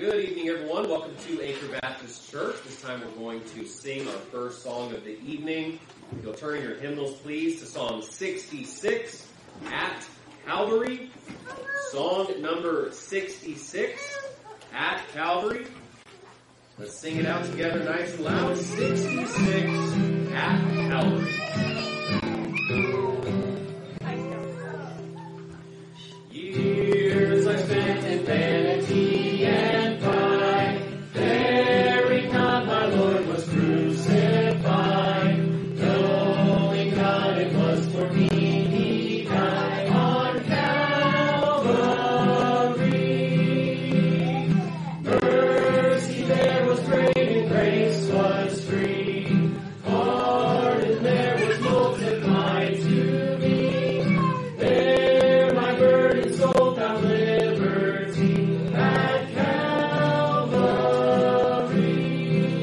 Good evening, everyone. Welcome to Anchor Baptist Church. This time we're going to sing our first song of the evening. If you'll turn in your hymnals, please, to Psalm 66, At Calvary. Song number 66, At Calvary. Let's sing it out together nice and loud. 66, At Calvary. Years I spent in vanity and pride, bearing not my Lord was crucified. Knowing God it was for me He died on Calvary. Mercy there was great and grace was free. Pardon there was multiplied to me. There my burdened soul found liberty at Calvary.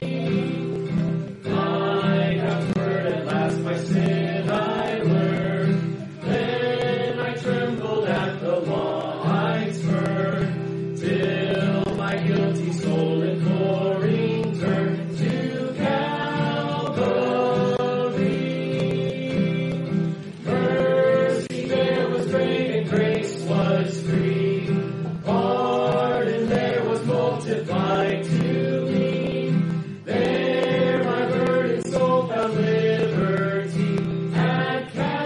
My comfort at last my sin I learned. Then I trembled at the law I spurned, till my guilty soul imploring turned to Calvary. Mercy there was great and grace was free. Pardon there was multiplied to me. There my burdened soul found liberty at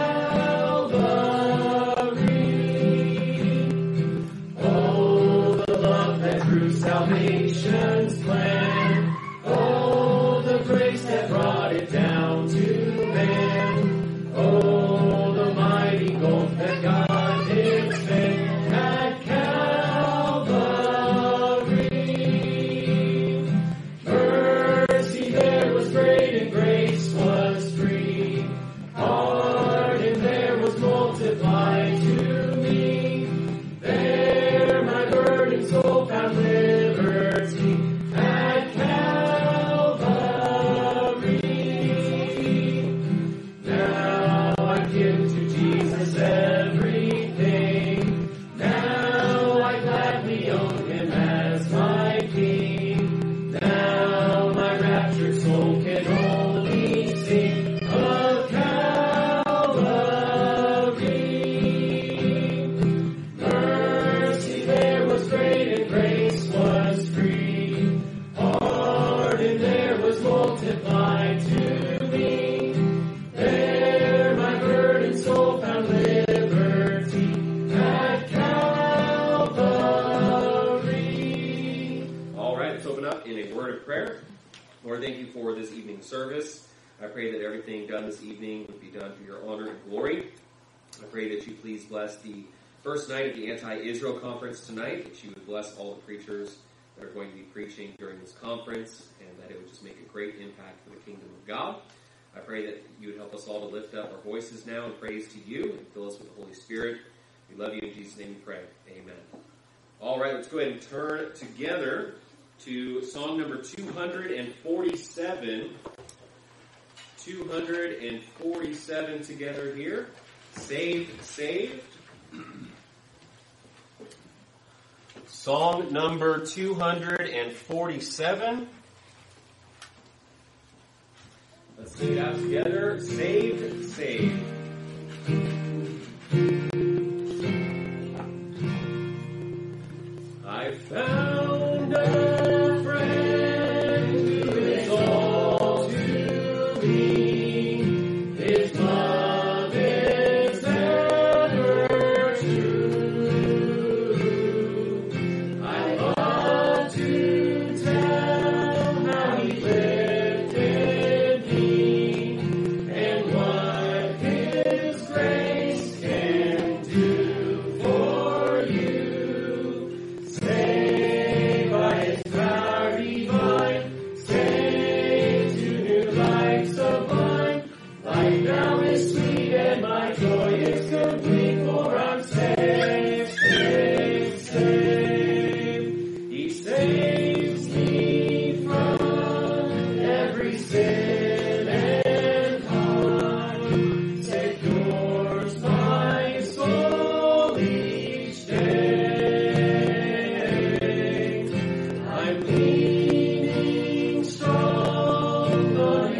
Calvary. Oh, the love that drew salvation's plan. Oh, the grace that brought it down to man. Oh, the mighty gulf that God did spend at Calvary. Mercy there was great and grace was free. Pardon there was multiplied to me. There my burdened soul found liberty at Calvary. Now I give to Jesus everything. Now I gladly own Him as my King. Now my raptured soul can only sing of Calvary. Mercy there was great and grace was free. Pardon there was multiplied to me. There my burdened soul found liberty at Calvary. All right, let's open up in a word of prayer. Lord, thank you for this evening's service. I pray that everything done this evening would be done for your honor and glory. I pray that you please bless the first night of the Anti-Israel Conference tonight, that you would bless all the preachers that are going to be preaching during this conference, and that it would just make a great impact for the kingdom of God. I pray that you would help us all to lift up our voices now in praise to you and fill us with the Holy Spirit. We love you. In Jesus' name we pray. Amen. All right, let's go ahead and turn together to song number 247. 247 together here. Saved, Saved. Song number 247. Let's sing it out together. Saved, Saved. I found a friend who is all to me. His love is ever true. I love to tell how He lifted me and what His grace can do for you. Saved by His power divine, saved to new life sublime.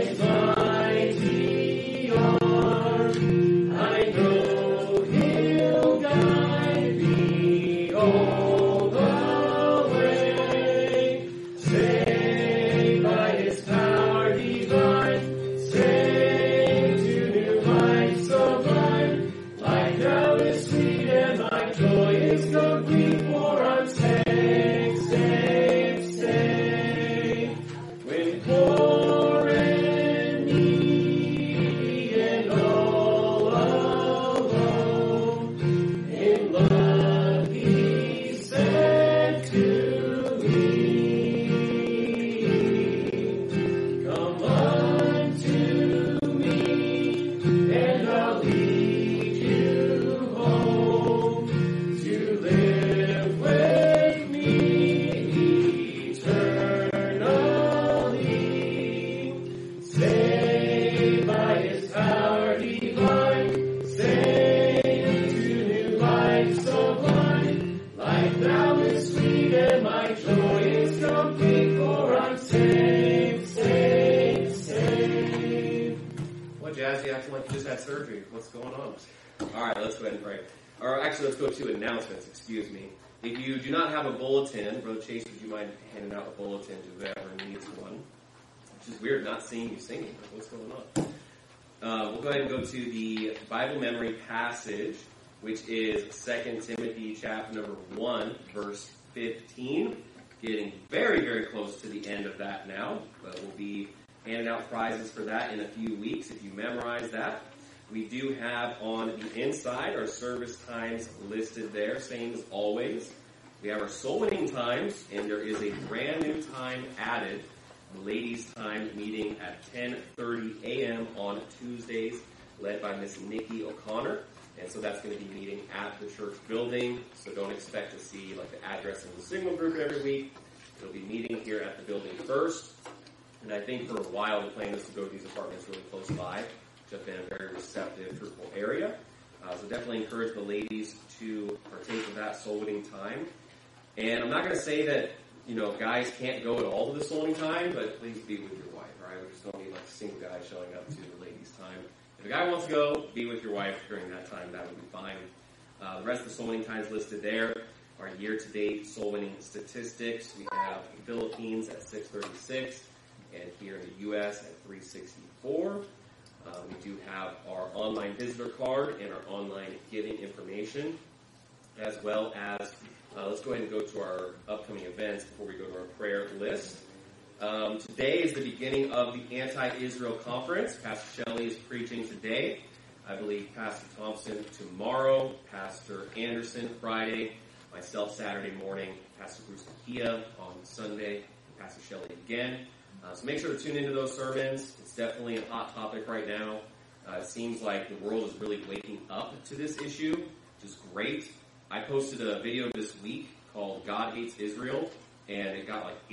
If you do not have a bulletin, Brother Chase, would you mind handing out a bulletin to whoever needs one? Which is weird, not seeing you singing. What's going on? We'll go ahead and go to the Bible memory passage, which is 2 Timothy chapter number 1, verse 15. Getting very, very close to the end of that now, but we'll be handing out prizes for that in a few weeks if you memorize that. We do have on the inside our service times listed there, same as always. We have our soul winning times, and there is a brand new time added, the ladies' time meeting at 10:30 a.m. on Tuesdays, led by Miss Nikki O'Connor. And so that's going to be meeting at the church building, so don't expect to see like the address in the signal group every week. It'll be meeting here at the building first. And I think for a while the plan is to go to these apartments really close by, which have been a very receptive, fruitful area. So definitely encourage the ladies to partake of that soul winning time. And I'm not going to say that, guys can't go at all to the soul winning time, but please be with your wife, all right? We just don't need like a single guy showing up to the ladies' time. If a guy wants to go, be with your wife during that time, that would be fine. The rest of the soul winning times listed there are year-to-date soul winning statistics. We have the Philippines at 636, and here in the U.S. at 364. We do have our online visitor card and our online giving information, as well as, let's go ahead and go to our upcoming events before we go to our prayer list. Today is the beginning of the Anti-Israel Conference. Pastor Shelley is preaching today. I believe Pastor Thompson tomorrow, Pastor Anderson Friday, myself Saturday morning, Pastor Bruce Mejia on Sunday, and Pastor Shelley again. So make sure to tune into those sermons. It's definitely a hot topic right now. It seems like the world is really waking up to this issue, which is great. I posted a video this week called God Hates Israel, and it got like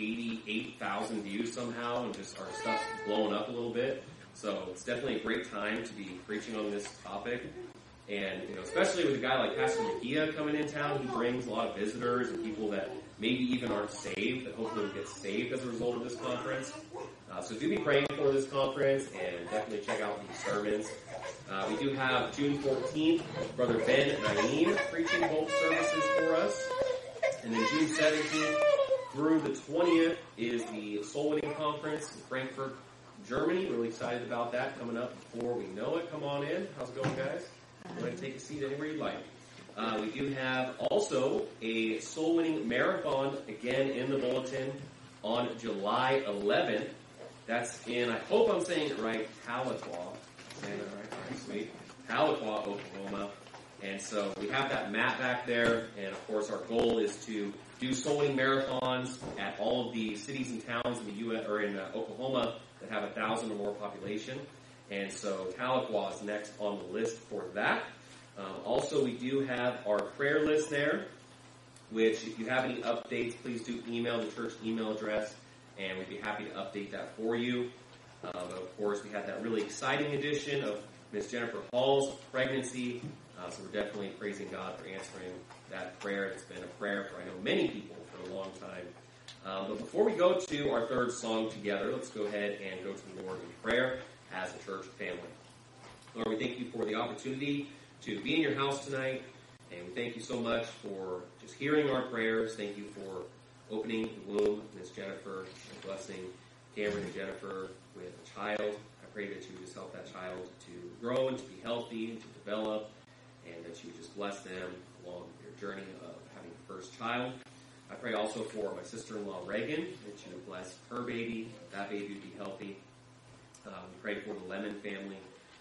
88,000 views somehow, and just our stuff's blowing up a little bit. So it's definitely a great time to be preaching on this topic. And, especially with a guy like Pastor Mejia coming in town, he brings a lot of visitors and people that maybe even aren't saved, that hopefully will get saved as a result of this conference. So do be praying for this conference, and definitely check out these sermons. We do have June 14th, Brother Ben Naeem preaching both services for us. And then June 17th through the 20th is the Soul Winning Conference in Frankfurt, Germany. Really excited about that coming up before we know it. Come on in. How's it going, guys? Go ahead and take a seat anywhere you'd like. We do have also a Soul Winning Marathon, again in the bulletin, on July 11th. That's in, I hope I'm saying it right, Tahlequah. Saying it right? All right, sweet. Tahlequah, Oklahoma. And so we have that map back there, and of course our goal is to do soul winning marathons at all of the cities and towns in the U.S. or in Oklahoma that have 1,000 or more population. And so Tahlequah is next on the list for that. Also, we do have our prayer list there, which if you have any updates, please do email the church email address, and we'd be happy to update that for you. But of course, we had that really exciting edition of Miss Jennifer Hall's pregnancy. So we're definitely praising God for answering that prayer. It's been a prayer for, I know, many people for a long time. But before we go to our third song together, let's go ahead and go to the Lord in prayer as a church family. Lord, we thank you for the opportunity to be in your house tonight, and we thank you so much for just hearing our prayers. Thank you for opening the womb of Miss Jennifer and blessing Cameron and Jennifer with a child. I pray that you just help that child to grow and to be healthy and to develop, and that you just bless them along their journey of having the first child. I pray also for my sister-in-law Reagan, that you would bless her baby, that baby would be healthy. We pray for the Lemon family.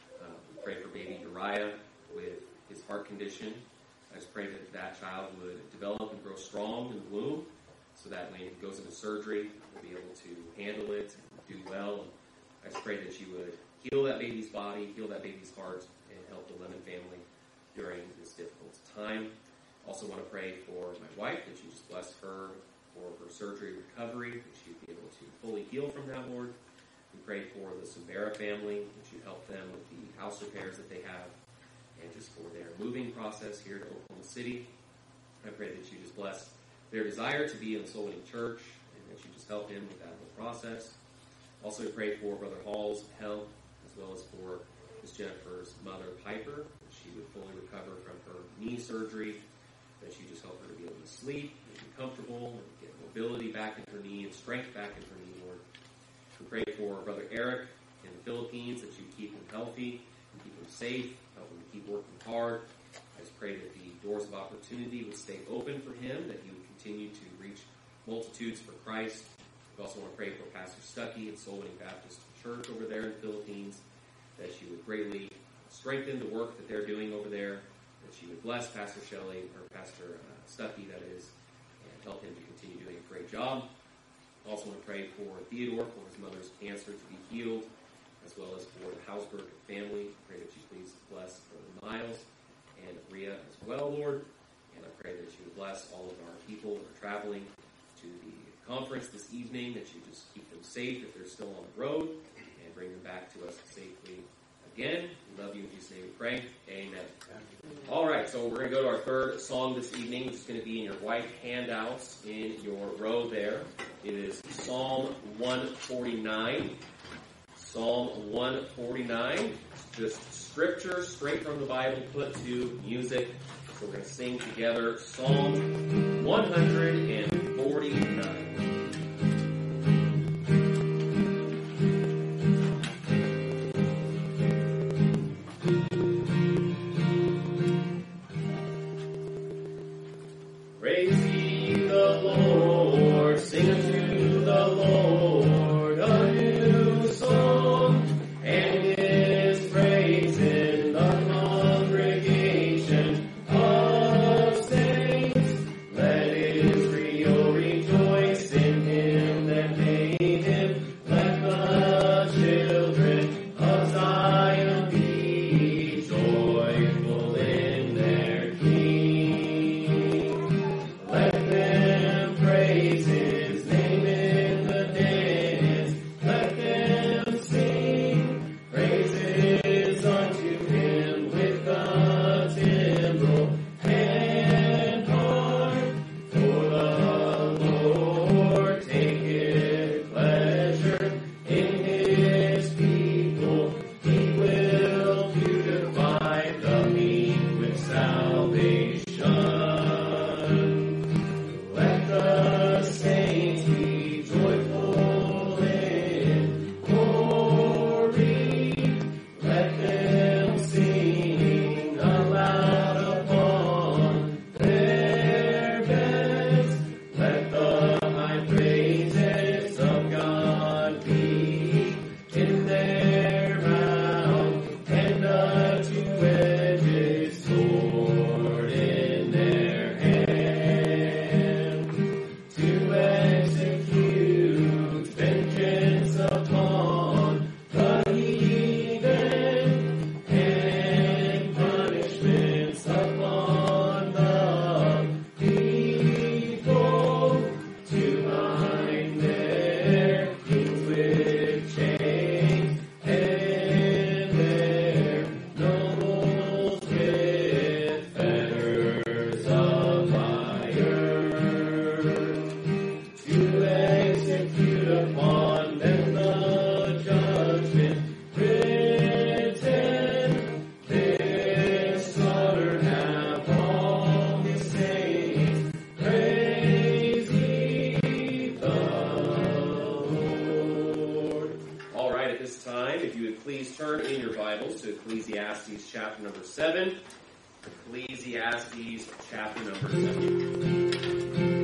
We pray for baby Uriah with his heart condition. I just pray that that child would develop and grow strong in the womb, so that when he goes into surgery, we'll be able to handle it and do well. And I just pray that you would heal that baby's body, heal that baby's heart, and help the Lemon family during this difficult time. Also want to pray for my wife, that you just bless her for her surgery recovery, that she'd be able to fully heal from that, Lord. We pray for the Sumbera family, that you help them with the house repairs that they have, and just for their moving process here to Oklahoma City. I pray that you just bless their desire to be in the Soul Winning Church, and that you just help him with that whole process. Also, we pray for Brother Hall's health, as well as for Miss Jennifer's mother, Piper, that she would fully recover from her knee surgery, that you just help her to be able to sleep and be comfortable and get mobility back in her knee and strength back in her knee, Lord. We pray for Brother Eric in the Philippines, that you keep him healthy and keep him safe, help him to keep working hard. I just pray that the doors of opportunity would stay open for him, that he would continue to reach multitudes for Christ. We also want to pray for Pastor Stuckey at Soul Winning Baptist Church over there in the Philippines, that you would greatly strengthen the work that they're doing over there, that you would bless Pastor Shelley, or Pastor Stuckey, that is, and help him to continue doing a great job. Also want to pray for Theodore, for his mother's cancer to be healed, as well as for the Hausberg family. Pray that you please bless Brother Miles and Rhea as well, Lord. And I pray that you would bless all of our people that are traveling to the conference this evening, that you just keep them safe if they're still on the road, and bring them back to us safely again. We love you. In Jesus' name we pray. Amen. All right, so we're going to go to our third song this evening, which is going to be in your white handouts in your row there. It is Psalm 149. Psalm 149. Just scripture straight from the Bible put to music. So we're going to sing together Psalm 149. Rejoice in please turn in your Bibles to Ecclesiastes chapter number 7. Ecclesiastes chapter number 7.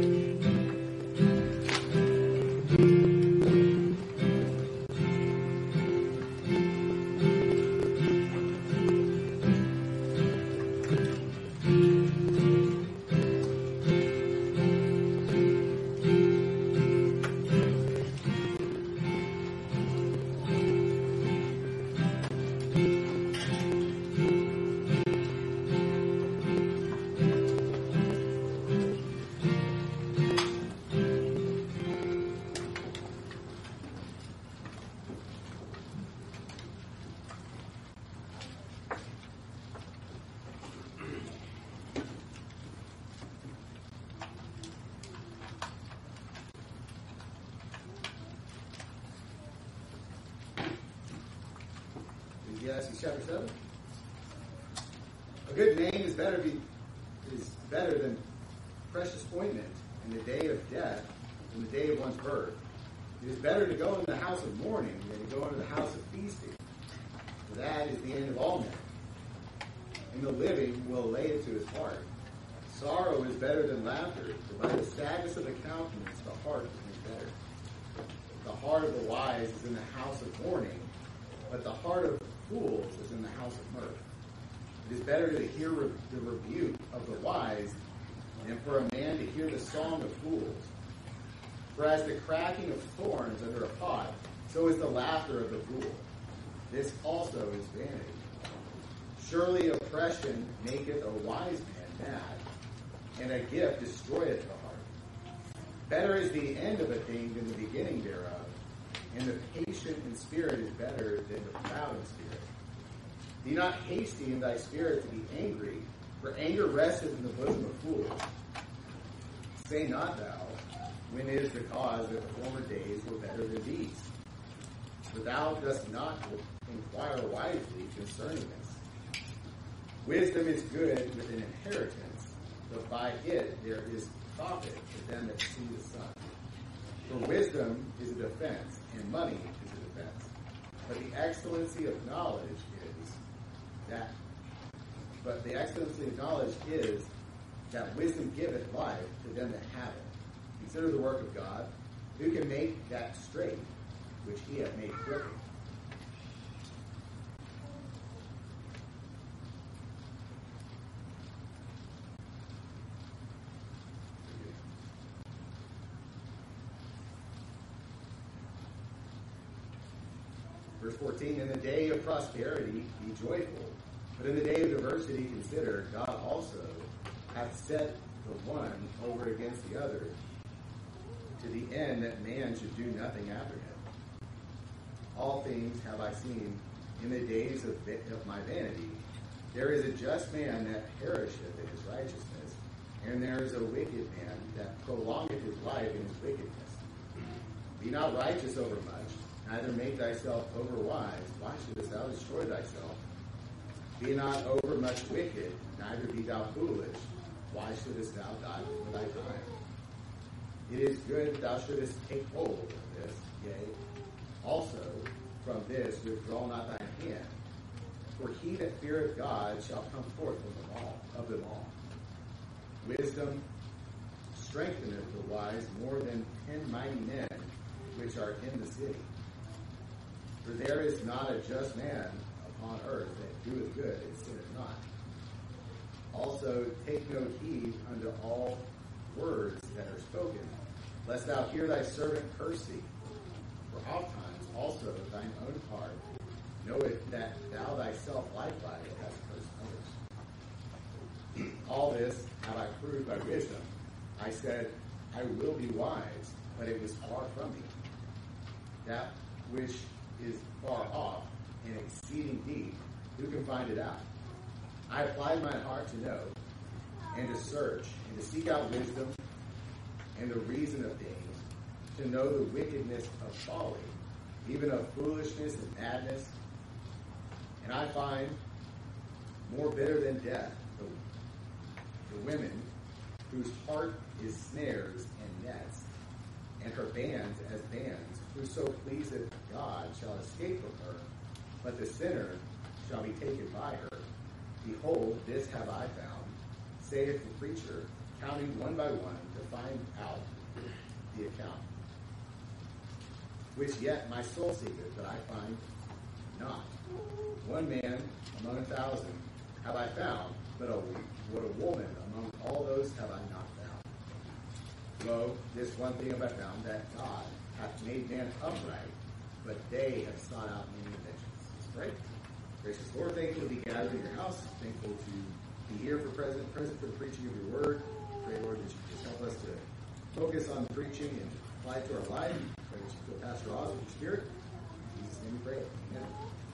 Ecclesiastes chapter 7. A good name is better than precious ointment in the day of death than the day of one's birth. It is better to go into the house of mourning than to go into the house of feasting. For that is the end of all men. And the living will lay it to his heart. Sorrow is better than laughter, for by the sadness of the countenance the heart is better. The heart of the wise is in the house of mourning, but the heart of fools is in the house of mirth. It is better to hear the rebuke of the wise than for a man to hear the song of fools. For as the cracking of thorns under a pot, so is the laughter of the fool. This also is vanity. Surely oppression maketh a wise man mad, and a gift destroyeth the heart. Better is the end of a thing than the beginning thereof, and the patient in spirit is better than the proud in spirit. Be not hasty in thy spirit to be angry, for anger resteth in the bosom of fools. Say not thou, when is the cause that the former days were better than these? For thou dost not inquire wisely concerning this. Wisdom is good with an inheritance, but by it there is profit to them that see the sun. For wisdom is a defense, and money is a defense. But the excellency of knowledge is that wisdom giveth life to them that have it. Consider the work of God, who can make that straight, which he hath made crooked. Verse 14, in the day of prosperity be joyful, but in the day of adversity consider, God also hath set the one over against the other, to the end that man should do nothing after him. All things have I seen in the days of my vanity. There is a just man that perisheth in his righteousness, and there is a wicked man that prolongeth his life in his wickedness. Be not righteous over much, neither make thyself overwise. Why shouldest thou destroy thyself? Be not over much wicked, neither be thou foolish. Why shouldest thou die for thy time? It is good that thou shouldest take hold of this, yea, also from this withdraw not thine hand. For he that feareth God shall come forth of them all. Wisdom strengtheneth the wise more than 10 mighty men which are in the city. For there is not a just man upon earth that doeth good and sinneth not. Also take no heed unto all words that are spoken, lest thou hear thy servant curse thee. For ofttimes also thine own heart knoweth that thou thyself likewise hast cursed others. All this have I proved by wisdom. I said, I will be wise, but it was far from me. That which is far off and exceeding deep, who can find it out? I applied my heart to know, and to search, and to seek out wisdom, and the reason of things, to know the wickedness of folly, even of foolishness and madness. And I find more bitter than death the women whose heart is snares and nets, and her bands as bands. Whoso pleaseth God shall escape from her, but the sinner shall be taken by her. Behold, this have I found, saith the preacher, counting one by one to find out the account. Which yet my soul seeketh, but I find not. One man among 1,000 have I found, but what a woman among all those have I not found. Lo, this one thing have I found, that God hath made man upright, but they have sought out many inventions. Let's pray. Gracious Lord, thankful to be gathered in your house. Thankful to be here for present for the preaching of your word. Pray, Lord, that you just help us to focus on preaching and apply it to our life. Pray that you fill Pastor Oz with your spirit. In Jesus' name we pray. Amen.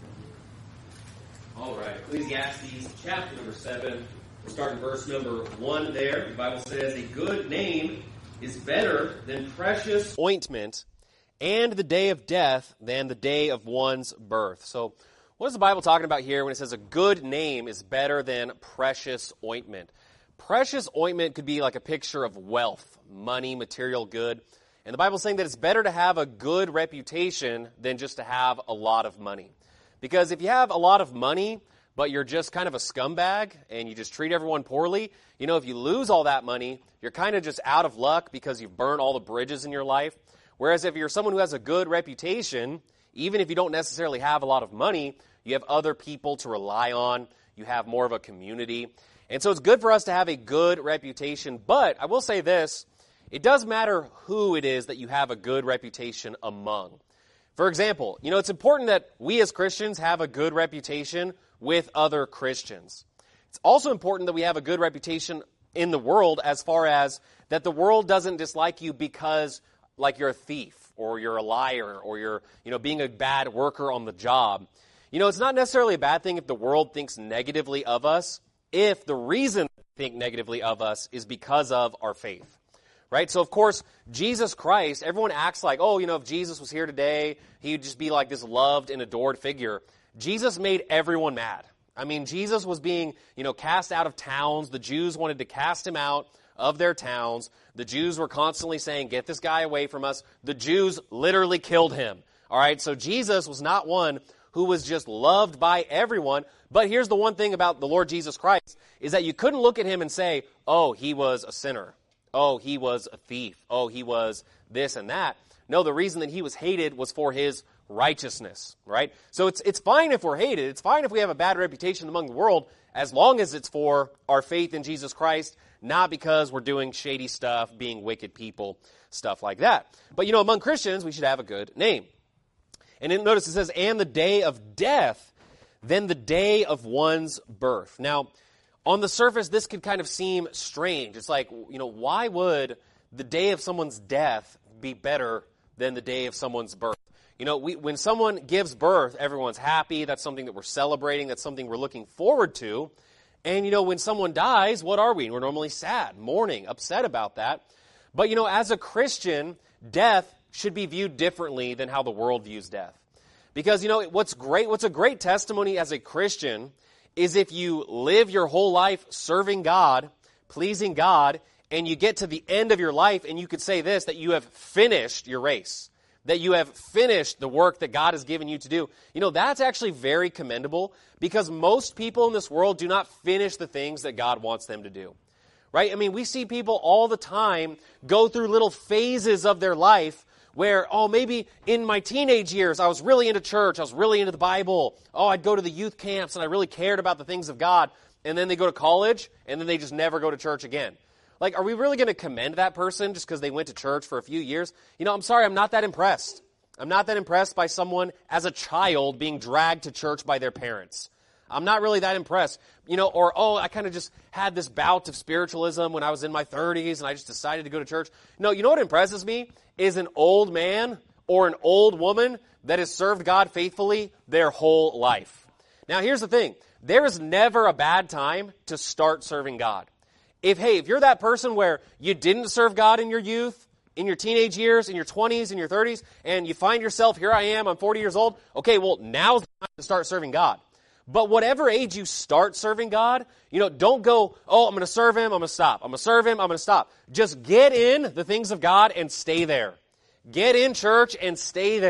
All right, Ecclesiastes chapter number 7. We'll start in verse number 1 there. The Bible says, a good name is better than precious ointment, and the day of death than the day of one's birth. So, what is the Bible talking about here when it says a good name is better than precious ointment? Precious ointment could be like a picture of wealth, money, material good. And the Bible is saying that it's better to have a good reputation than just to have a lot of money. Because if you have a lot of money, but you're just kind of a scumbag and you just treat everyone poorly, you know, if you lose all that money, you're kind of just out of luck because you've burned all the bridges in your life. Whereas if you're someone who has a good reputation, even if you don't necessarily have a lot of money, you have other people to rely on. You have more of a community. And so it's good for us to have a good reputation. But I will say this, it does matter who it is that you have a good reputation among. For example, you know, it's important that we as Christians have a good reputation with other Christians. It's also important that we have a good reputation in the world as far as that the world doesn't dislike you because, like, you're a thief or you're a liar or you're, you know, being a bad worker on the job. You know, it's not necessarily a bad thing if the world thinks negatively of us, if the reason they think negatively of us is because of our faith. Right? So, of course, Jesus Christ, everyone acts like, oh, you know, if Jesus was here today, he would just be like this loved and adored figure. Jesus made everyone mad. I mean, Jesus was being, you know, cast out of towns. The Jews wanted to cast him out of their towns. The Jews were constantly saying, get this guy away from us. The Jews literally killed him. All right? So Jesus was not one who was just loved by everyone. But here's the one thing about the Lord Jesus Christ, is that you couldn't look at him and say, oh, he was a sinner. Oh, he was a thief. Oh, he was this and that. No, the reason that he was hated was for his righteousness, right? So it's fine if we're hated. It's fine if we have a bad reputation among the world, as long as it's for our faith in Jesus Christ, not because we're doing shady stuff, being wicked people, stuff like that. But, you know, among Christians, we should have a good name. And then notice it says, and the day of death, then the day of one's birth. Now, on the surface, this could kind of seem strange. It's like, you know, why would the day of someone's death be better than the day of someone's birth? You know, when someone gives birth, everyone's happy. That's something that we're celebrating. That's something we're looking forward to. And, you know, when someone dies, what are we? We're normally sad, mourning, upset about that. But, you know, as a Christian, death should be viewed differently than how the world views death. Because, you know, what's a great testimony as a Christian is if you live your whole life serving God, pleasing God, and you get to the end of your life and you could say this, that you have finished your race, that you have finished the work that God has given you to do. You know, that's actually very commendable because most people in this world do not finish the things that God wants them to do. Right? I mean, we see people all the time go through little phases of their life where, oh, maybe in my teenage years, I was really into church, I was really into the Bible. Oh, I'd go to the youth camps and I really cared about the things of God. And then they go to college and then they just never go to church again. Like, are we really going to commend that person just because they went to church for a few years? You know, I'm sorry, I'm not that impressed. I'm not that impressed by someone as a child being dragged to church by their parents. I'm not really that impressed. You know, or, oh, I kind of just had this bout of spiritualism when I was in my 30s and I just decided to go to church. No, you know what impresses me is an old man or an old woman that has served God faithfully their whole life. Now, here's the thing. There is never a bad time to start serving God. If you're that person where you didn't serve God in your youth, in your teenage years, in your 20s, in your 30s, and you find yourself, here I am, I'm 40 years old, okay, well, now's the time to start serving God. But whatever age you start serving God, you know, don't go, oh, I'm going to serve Him, I'm going to stop. I'm going to serve Him, I'm going to stop. Just get in the things of God and stay there. Get in church and stay there.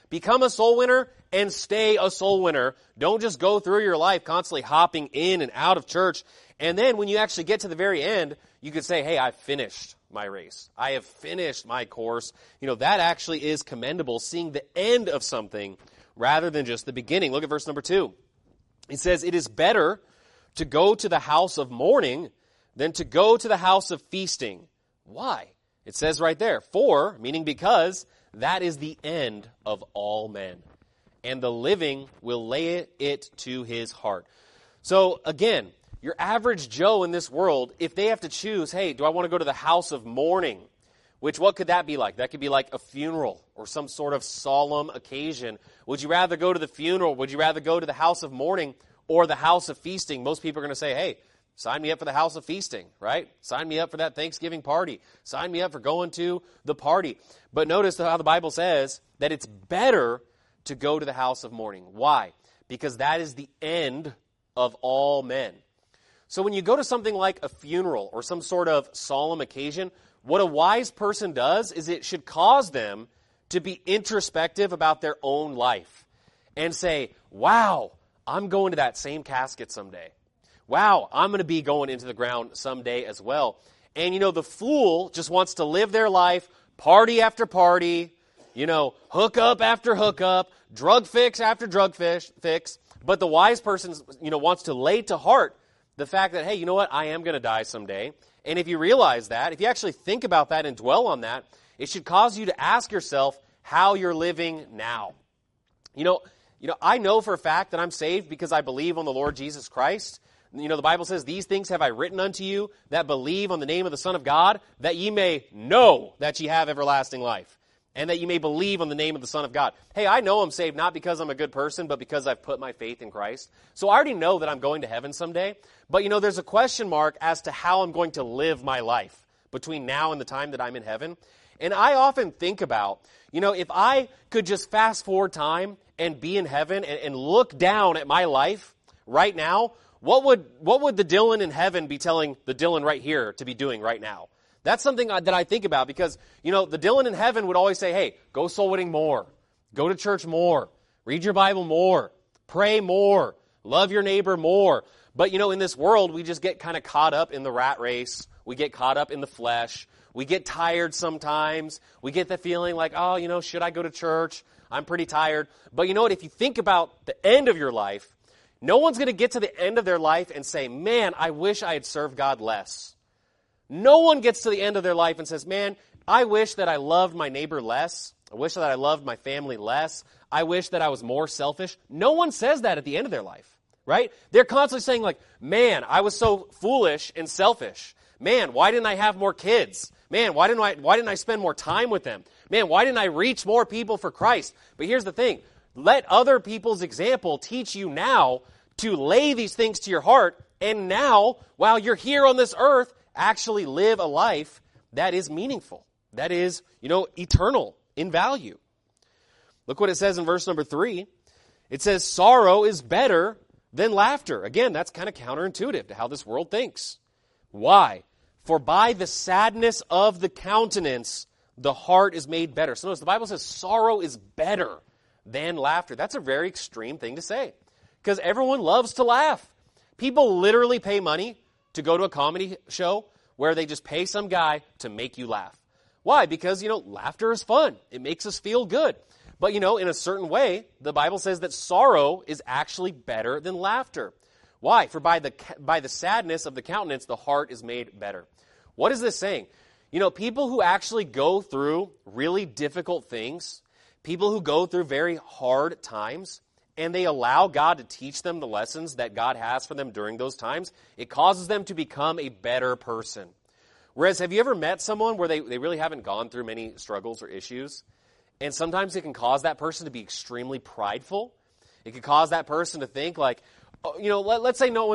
become a soul winner and stay a soul winner. Don't just go through your life constantly hopping in and out of church. And then when you actually get to the very end, you could say, hey, I've finished my race. I have finished my course. That actually is commendable, seeing the end of something rather than just the beginning. Look at verse number 2. It says, it is better to go to the house of mourning than to go to the house of feasting. Why? It says right there, for, meaning because, that is the end of all men, and the living will lay it to his heart. So again, your average Joe in this world, if they have to choose, hey, do I want to go to the house of mourning? What could that be like? That could be like a funeral or some sort of solemn occasion. Would you rather go to the funeral? Would you rather go to the house of mourning or the house of feasting? Most people are going to say, hey, sign me up for the house of feasting, right? Sign me up for that Thanksgiving party. Sign me up for going to the party. But notice how the Bible says that it's better to go to the house of mourning. Why? Because that is the end of all men. So when you go to something like a funeral or some sort of solemn occasion, what a wise person does is it should cause them to be introspective about their own life and say, wow, I'm going to that same casket someday. Wow, I'm going to be going into the ground someday as well. And the fool just wants to live their life, party after party, hook up after hook up, drug fix after drug fix. But the wise person, wants to lay to heart the fact that, hey, you know what? I am going to die someday. And if you realize that, if you actually think about that and dwell on that, it should cause you to ask yourself how you're living now. I know for a fact that I'm saved because I believe on the Lord Jesus Christ. The Bible says, these things have I written unto you that believe on the name of the Son of God, that ye may know that ye have everlasting life, and that you may believe on the name of the Son of God. Hey, I know I'm saved not because I'm a good person, but because I've put my faith in Christ. So I already know that I'm going to heaven someday. But there's a question mark as to how I'm going to live my life between now and the time that I'm in heaven. And I often think about, if I could just fast forward time and be in heaven and look down at my life right now, what would the Dylan in heaven be telling the Dylan right here to be doing right now? That's something that I think about because, the Dylan in heaven would always say, hey, go soul winning more, go to church more, read your Bible more, pray more, love your neighbor more. But, in this world, we just get kind of caught up in the rat race. We get caught up in the flesh. We get tired sometimes. We get the feeling like, oh, should I go to church? I'm pretty tired. But you know what? If you think about the end of your life, no one's going to get to the end of their life and say, man, I wish I had served God less. No one gets to the end of their life and says, man, I wish that I loved my neighbor less. I wish that I loved my family less. I wish that I was more selfish. No one says that at the end of their life, right? They're constantly saying like, man, I was so foolish and selfish. Man, why didn't I have more kids? Man, why didn't I spend more time with them? Man, why didn't I reach more people for Christ? But here's the thing. Let other people's example teach you now to lay these things to your heart, and now, while you're here on this earth, actually live a life that is meaningful, that is, eternal in value. Look what it says in verse number 3. It says, sorrow is better than laughter. Again, that's kind of counterintuitive to how this world thinks. Why? For by the sadness of the countenance, the heart is made better. So notice the Bible says sorrow is better than laughter. That's a very extreme thing to say because everyone loves to laugh. People literally pay money to go to a comedy show where they just pay some guy to make you laugh. Why? Because, laughter is fun. It makes us feel good. But, in a certain way, the Bible says that sorrow is actually better than laughter. Why? For by the sadness of the countenance, the heart is made better. What is this saying? People who actually go through really difficult things, people who go through very hard times, and they allow God to teach them the lessons that God has for them during those times, it causes them to become a better person. Whereas, have you ever met someone where they really haven't gone through many struggles or issues? And sometimes it can cause that person to be extremely prideful. It can cause that person to think like, let's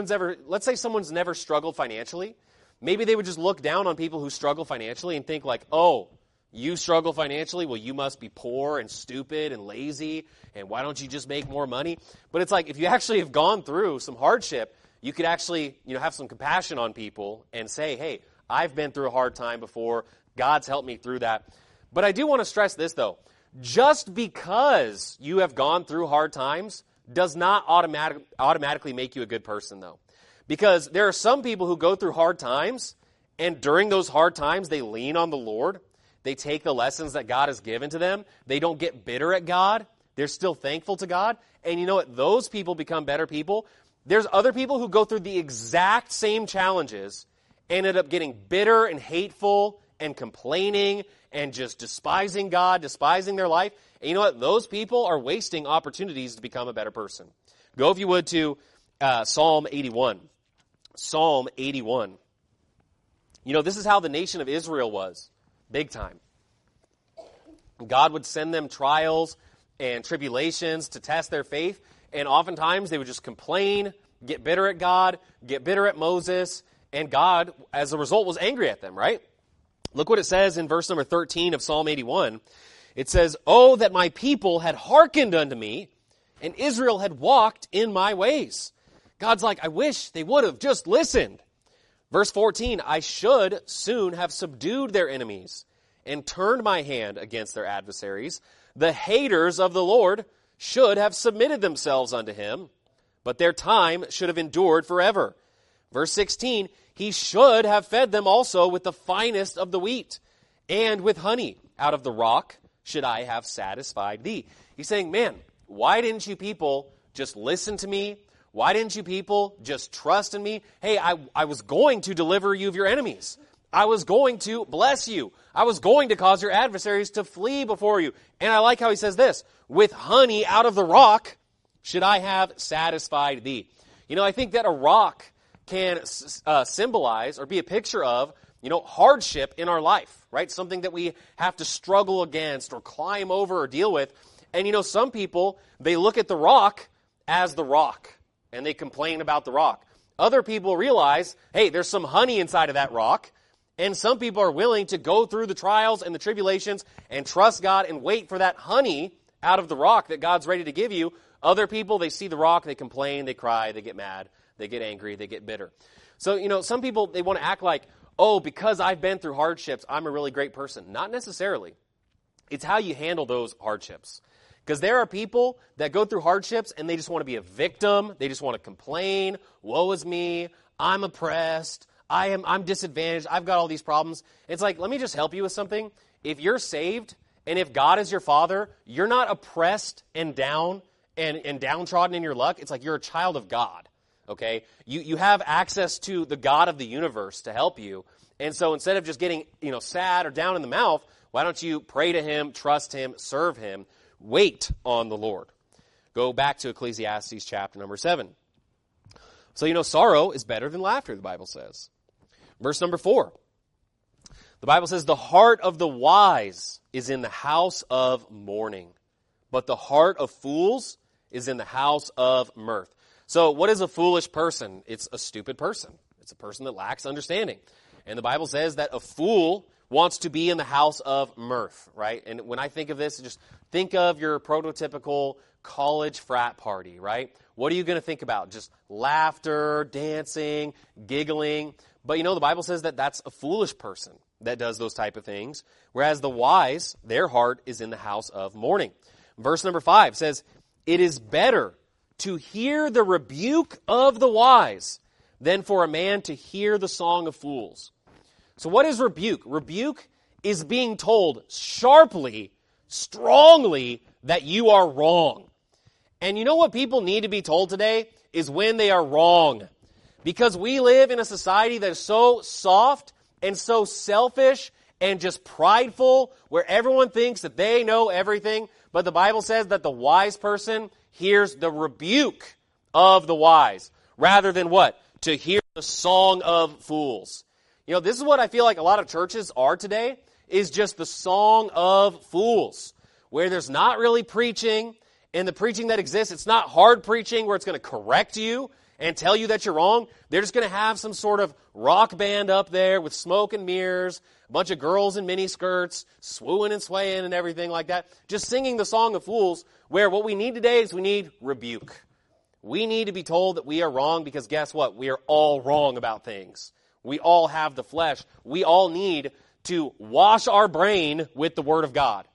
say someone's never struggled financially. Maybe they would just look down on people who struggle financially and think like, oh, you struggle financially? Well, you must be poor and stupid and lazy, and why don't you just make more money? But it's like, if you actually have gone through some hardship, you could actually, have some compassion on people and say, hey, I've been through a hard time before. God's helped me through that. But I do want to stress this, though. just because you have gone through hard times does not automatically make you a good person, though. Because there are some people who go through hard times, and during those hard times, they lean on the Lord. They take the lessons that God has given to them. They don't get bitter at God. They're still thankful to God. And you know what? Those people become better people. There's other people who go through the exact same challenges and end up getting bitter and hateful and complaining and just despising God, despising their life. And you know what? Those people are wasting opportunities to become a better person. Go, if you would, to Psalm 81. Psalm 81. You know, this is how the nation of Israel was, big time. God would send them trials and tribulations to test their faith, and oftentimes they would just complain, get bitter at God, get bitter at Moses, and God, as a result, was angry at them, right? Look what it says in verse number 13 of Psalm 81. It says, "Oh, that my people had hearkened unto me, and Israel had walked in my ways." God's like, I wish they would have just listened. Verse 14, "I should soon have subdued their enemies and turned my hand against their adversaries. The haters of the Lord should have submitted themselves unto him, but their time should have endured forever." Verse 16, "He should have fed them also with the finest of the wheat, and with honey out of the rock should I have satisfied thee." He's saying, man, why didn't you people just listen to me? Why didn't you people just trust in me? Hey, I was going to deliver you of your enemies. I was going to bless you. I was going to cause your adversaries to flee before you. And I like how he says this, "With honey out of the rock should I have satisfied thee." You know, I think that a rock can symbolize or be a picture of, you know, hardship in our life, right? Something that we have to struggle against or climb over or deal with. And, you know, some people, they look at the rock as the rock, and they complain about the rock. Other people realize, hey, there's some honey inside of that rock, and some people are willing to go through the trials and the tribulations and trust God and wait for that honey out of the rock that God's ready to give you. Other people, they see the rock, they complain, they cry, they get mad, they get angry, they get bitter. So, you know, some people, they want to act like, oh, because I've been through hardships, I'm a really great person. Not necessarily. It's how you handle those hardships. Because there are people that go through hardships and they just want to be a victim. They just want to complain. Woe is me. I'm oppressed. I'm disadvantaged. I've got all these problems. It's like, let me just help you with something. If you're saved and if God is your father, you're not oppressed and down and downtrodden in your luck. It's like you're a child of God. Okay? You have access to the God of the universe to help you. And so instead of just getting, you know, sad or down in the mouth, why don't you pray to him, trust him, serve him, wait on the Lord. Go back to Ecclesiastes chapter number 7. So, you know, sorrow is better than laughter, the Bible says. Verse number 4. The Bible says, "The heart of the wise is in the house of mourning, but the heart of fools is in the house of mirth." So what is a foolish person? It's a stupid person. It's a person that lacks understanding. And the Bible says that a fool wants to be in the house of mirth, right? And when I think of this, just think of your prototypical college frat party, right? What are you going to think about? Just laughter, dancing, giggling. But you know, the Bible says that that's a foolish person that does those type of things, whereas the wise, their heart is in the house of mourning. Verse number 5 says, "It is better to hear the rebuke of the wise than for a man to hear the song of fools." So what is rebuke? Rebuke is being told sharply, strongly, that you are wrong. And you know what people need to be told today is when they are wrong. Because we live in a society that is so soft and so selfish and just prideful, where everyone thinks that they know everything. But the Bible says that the wise person hears the rebuke of the wise, rather than what? To hear the song of fools. You know, this is what I feel like a lot of churches are today, is just the song of fools, where there's not really preaching, and the preaching that exists, it's not hard preaching where it's going to correct you and tell you that you're wrong. They're just going to have some sort of rock band up there with smoke and mirrors, a bunch of girls in mini skirts, swooning and swaying and everything like that, just singing the song of fools, where what we need today is we need rebuke. We need to be told that we are wrong, because guess what? We are all wrong about things. We all have the flesh. We all need to wash our brain with the Word of God.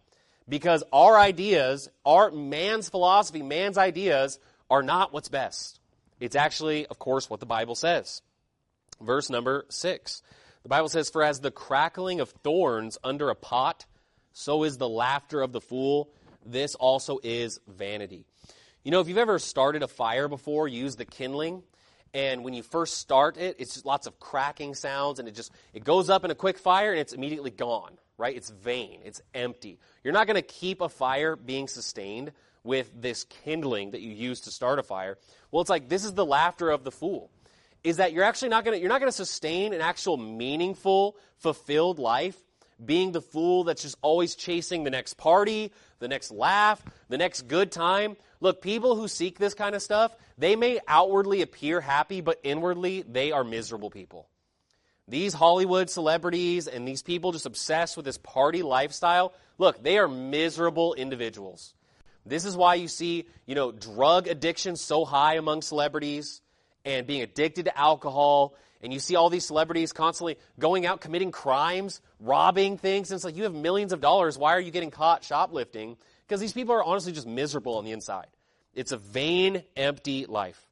Because our ideas, our man's philosophy, man's ideas are not what's best. It's actually, of course, what the Bible says. Verse number 6. The Bible says, "For as the crackling of thorns under a pot, so is the laughter of the fool. This also is vanity." You know, if you've ever started a fire before, you use the kindling, and when you first start it, it's just lots of cracking sounds, and it goes up in a quick fire, and it's immediately gone, right? It's vain. It's empty. You're not going to keep a fire being sustained with this kindling that you use to start a fire. Well, it's like this is the laughter of the fool, is that you're actually not going to sustain an actual meaningful, fulfilled life being the fool that's just always chasing the next party, the next laugh, the next good time. Look, people who seek this kind of stuff, they may outwardly appear happy, but inwardly they are miserable people. These Hollywood celebrities and these people just obsessed with this party lifestyle, look, they are miserable individuals. This is why you see, drug addiction so high among celebrities and being addicted to alcohol. And you see all these celebrities constantly going out committing crimes, robbing things. And it's like, you have millions of dollars. Why are you getting caught shoplifting? Because these people are honestly just miserable on the inside. It's a vain, empty life.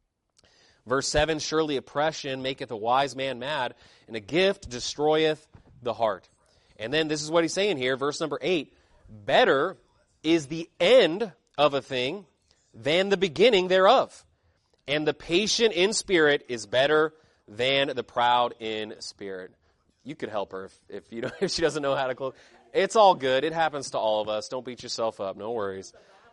Verse 7, "Surely oppression maketh a wise man mad, and a gift destroyeth the heart." And then this is what he's saying here, verse number 8, "Better is the end of a thing than the beginning thereof. And the patient in spirit is better than the proud in spirit." You could help her if she doesn't know how to close. It's all good. It happens to all of us. Don't beat yourself up. No worries.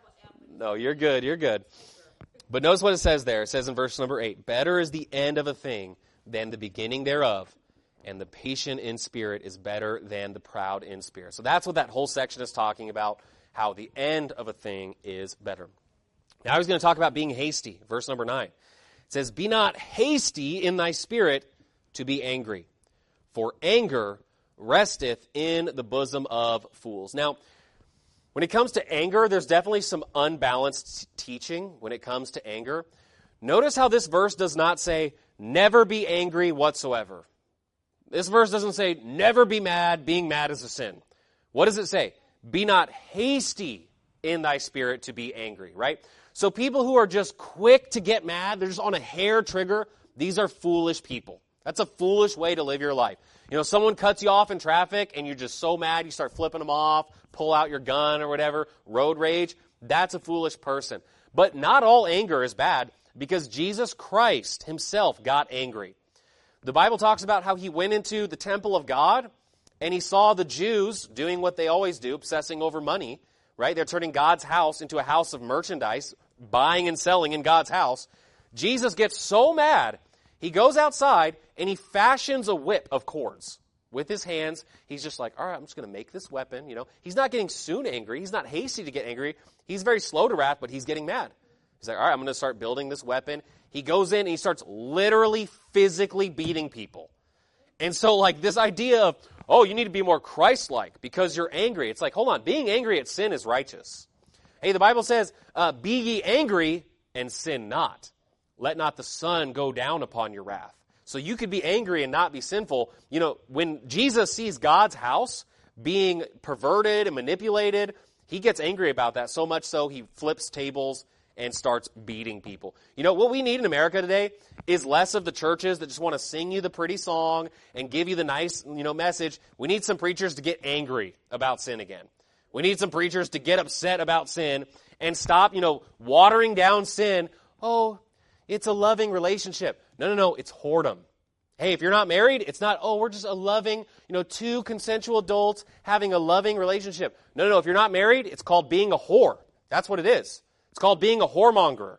No, you're good. You're good. But notice what it says there. It says in verse number 8, "Better is the end of a thing than the beginning thereof, and the patient in spirit is better than the proud in spirit." So that's what that whole section is talking about, how the end of a thing is better. Now he's going to talk about being hasty. Verse number 9. It says, "Be not hasty in thy spirit to be angry, for anger resteth in the bosom of fools." Now, when it comes to anger, there's definitely some unbalanced teaching when it comes to anger. Notice how this verse does not say, never be angry whatsoever. This verse doesn't say, never be mad, being mad is a sin. What does it say? Be not hasty in thy spirit to be angry, right? So people who are just quick to get mad, they're just on a hair trigger, these are foolish people. That's a foolish way to live your life. Someone cuts you off in traffic and you're just so mad, you start flipping them off, pull out your gun or whatever, road rage. That's a foolish person. But not all anger is bad, because Jesus Christ himself got angry. The Bible talks about how he went into the temple of God and he saw the Jews doing what they always do, obsessing over money, right? They're turning God's house into a house of merchandise, buying and selling in God's house. Jesus gets so mad, he goes outside and he fashions a whip of cords with his hands. He's just like, all right, I'm just going to make this weapon. He's not getting soon angry. He's not hasty to get angry. He's very slow to wrath, but he's getting mad. He's like, all right, I'm going to start building this weapon. He goes in and he starts literally physically beating people. And so this idea of, oh, you need to be more Christ-like because you're angry. It's like, hold on, being angry at sin is righteous. Hey, the Bible says, be ye angry and sin not. Let not the sun go down upon your wrath. So you could be angry and not be sinful. When Jesus sees God's house being perverted and manipulated, he gets angry about that, so much so he flips tables and starts beating people. What we need in America today is less of the churches that just want to sing you the pretty song and give you the nice, message. We need some preachers to get angry about sin again. We need some preachers to get upset about sin and stop, watering down sin. Oh, it's a loving relationship. No, it's whoredom. Hey, if you're not married, it's not, we're just a loving, two consensual adults having a loving relationship. No, if you're not married, it's called being a whore. That's what it is. It's called being a whoremonger.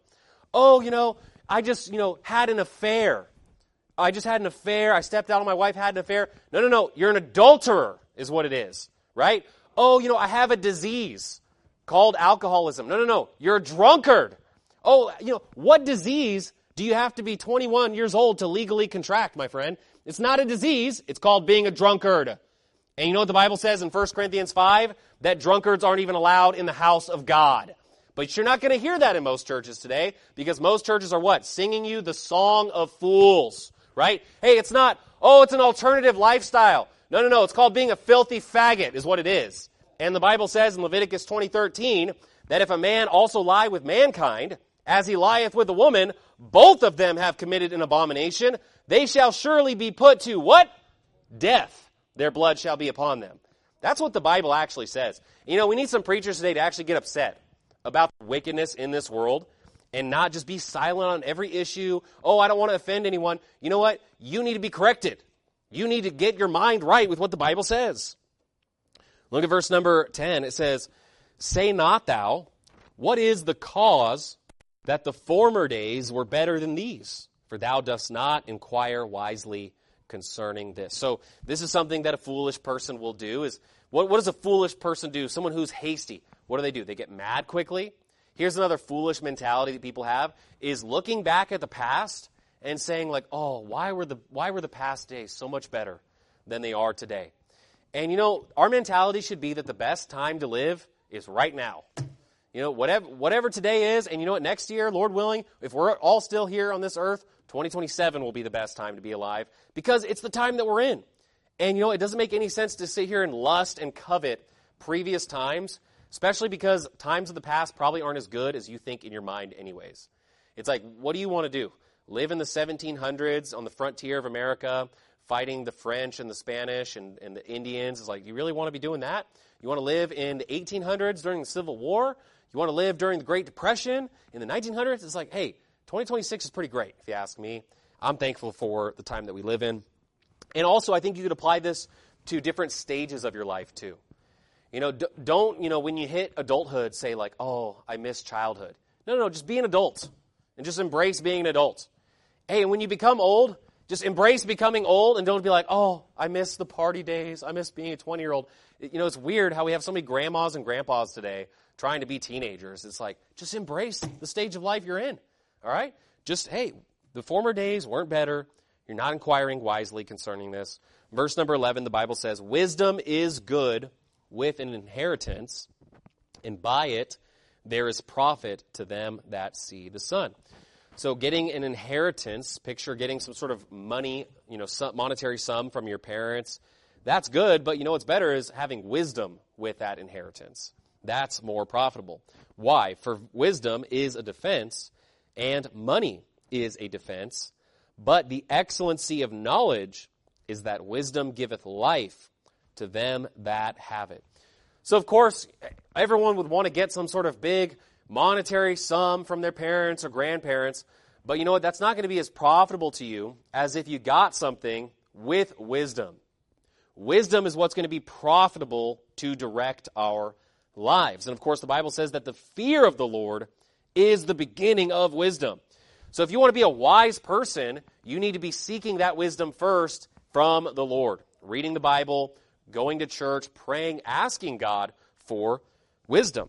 Oh, I just, had an affair. I just had an affair. I stepped out on my wife, had an affair. No, you're an adulterer is what it is, right? Oh, I have a disease called alcoholism. No, you're a drunkard. Oh, what disease do you have to be 21 years old to legally contract, my friend? It's not a disease. It's called being a drunkard. And you know what the Bible says in 1 Corinthians 5? That drunkards aren't even allowed in the house of God. But you're not going to hear that in most churches today, because most churches are what? Singing you the song of fools, right? Hey, it's not, it's an alternative lifestyle. No, it's called being a filthy faggot is what it is. And the Bible says in Leviticus 20:13 that if a man also lie with mankind, as he lieth with a woman, both of them have committed an abomination. They shall surely be put to what? Death. Their blood shall be upon them. That's what the Bible actually says. You know, we need some preachers today to actually get upset about the wickedness in this world and not just be silent on every issue. Oh, I don't want to offend anyone. You know what? You need to be corrected. You need to get your mind right with what the Bible says. Look at verse number 10. It says, say not thou, what is the cause that the former days were better than these? For thou dost not inquire wisely concerning this. So this is something that a foolish person will do. Is what does a foolish person do? Someone who's hasty. What do? They get mad quickly. Here's another foolish mentality that people have, is looking back at the past and saying like, oh, why were the past days so much better than they are today? And you know, our mentality should be that the best time to live is right now. You know, whatever today is, and you know what, next year, Lord willing, if we're all still here on this earth, 2027 will be the best time to be alive because it's the time that we're in. And you know, it doesn't make any sense to sit here and lust and covet previous times, especially because times of the past probably aren't as good as you think in your mind anyways. It's like, what do you want to do? Live in the 1700s on the frontier of America, fighting the French and the Spanish and the Indians? It's like, you really want to be doing that? You want to live in the 1800s during the Civil War? You want to live during the Great Depression in the 1900s? It's like, hey, 2026 is pretty great, if you ask me. I'm thankful for the time that we live in. And also, I think you could apply this to different stages of your life, too. You know, don't, you know, when you hit adulthood, say like, oh, I miss childhood. No, just be an adult and just embrace being an adult. Hey, and when you become old, just embrace becoming old and don't be like, oh, I miss the party days. I miss being a 20-year-old. You know, it's weird how we have so many grandmas and grandpas today trying to be teenagers. It's like, just embrace the stage of life you're in, all right? Just, hey, the former days weren't better. You're not inquiring wisely concerning this. Verse number 11, the Bible says, wisdom is good with an inheritance, and by it there is profit to them that see the sun. So getting an inheritance, picture getting some sort of money, you know, some monetary sum from your parents, that's good, but you know what's better is having wisdom with that inheritance. That's more profitable. Why? For wisdom is a defense, and money is a defense, but the excellency of knowledge is that wisdom giveth life to them that have it. So, of course, everyone would want to get some sort of big monetary sum from their parents or grandparents, but you know what? That's not going to be as profitable to you as if you got something with wisdom. Wisdom is what's going to be profitable to direct our lives. And of course, the Bible says that the fear of the Lord is the beginning of wisdom. So if you want to be a wise person, you need to be seeking that wisdom first from the Lord. Reading the Bible, going to church, praying, asking God for wisdom.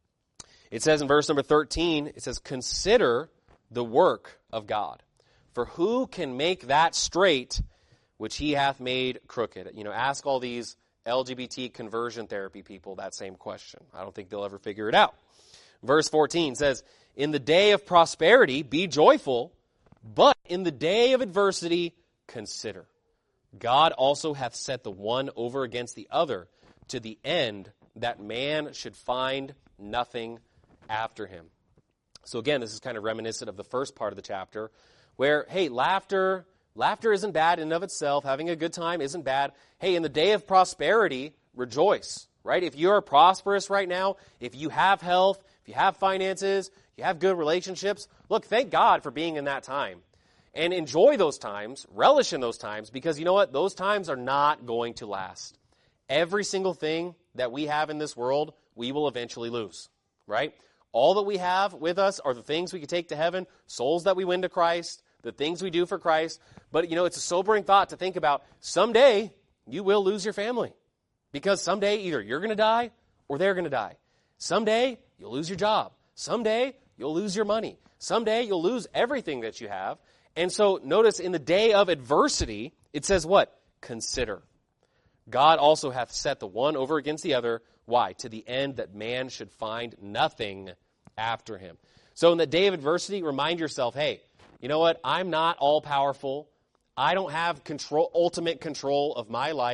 It says in verse number 13, it says, consider the work of God. For who can make that straight which he hath made crooked? You know, ask all these LGBT conversion therapy people that same question. I don't think they'll ever figure it out. Verse 14 says, in the day of prosperity, be joyful, but in the day of adversity, consider. God also hath set the one over against the other, to the end that man should find nothing after him. So again, this is kind of reminiscent of the first part of the chapter, where, hey, laughter isn't bad in and of itself. Having a good time isn't bad. Hey, in the day of prosperity, rejoice, right? If you're prosperous right now, if you have health, if you have finances, you have good relationships, look, thank God for being in that time. And enjoy those times, relish in those times, because you know what? Those times are not going to last. Every single thing that we have in this world, we will eventually lose, right? All that we have with us are the things we can take to heaven, souls that we win to Christ, the things we do for Christ. But, you know, it's a sobering thought to think about. Someday, you will lose your family. Because someday, either you're going to die or they're going to die. Someday, you'll lose your job. Someday, you'll lose your money. Someday, you'll lose everything that you have. And so, notice, in the day of adversity, it says what? Consider. God also hath set the one over against the other. Why? To the end that man should find nothing after him. So in the day of adversity, remind yourself, hey, you know what? I'm not all-powerful. I don't have ultimate control of my life.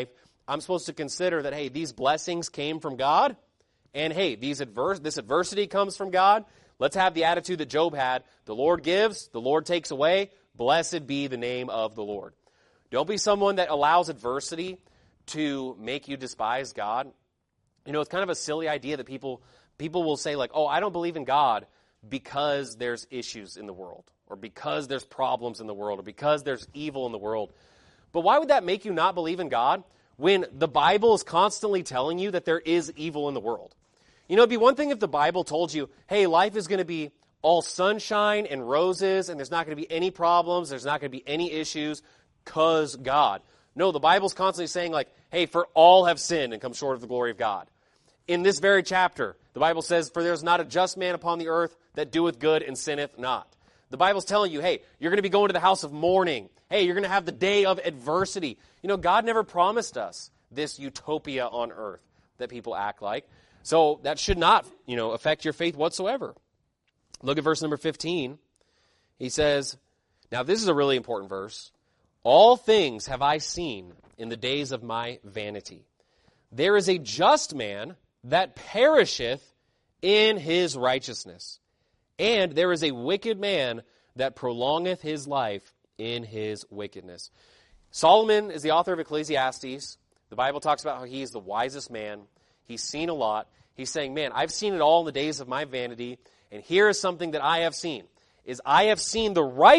I'm supposed to consider that, hey, these blessings came from God, and hey, this adversity comes from God. Let's have the attitude that Job had. The Lord gives, the Lord takes away. Blessed be the name of the Lord. Don't be someone that allows adversity to make you despise God. You know, it's kind of a silly idea that people will say like, oh, I don't believe in God because there's issues in the world, or because there's problems in the world, or because there's evil in the world. But why would that make you not believe in God when the Bible is constantly telling you that there is evil in the world? You know, it'd be one thing if the Bible told you, hey, life is going to be all sunshine and roses, and there's not going to be any problems, there's not going to be any issues, because God. No, the Bible's constantly saying like, hey, for all have sinned and come short of the glory of God. In this very chapter, the Bible says, for there is not a just man upon the earth that doeth good and sinneth not. The Bible's telling you, hey, you're going to be going to the house of mourning. Hey, you're going to have the day of adversity. You know, God never promised us this utopia on earth that people act like. So that should not, affect your faith whatsoever. Look at verse number 15. He says, now this is a really important verse. All things have I seen in the days of my vanity. There is a just man that perisheth in his righteousness, and there is a wicked man that prolongeth his life in his wickedness. Solomon is the author of Ecclesiastes. The Bible talks about how he is the wisest man. He's seen a lot. He's saying, man, I've seen it all in the days of my vanity, and here is something that I have seen, is I have seen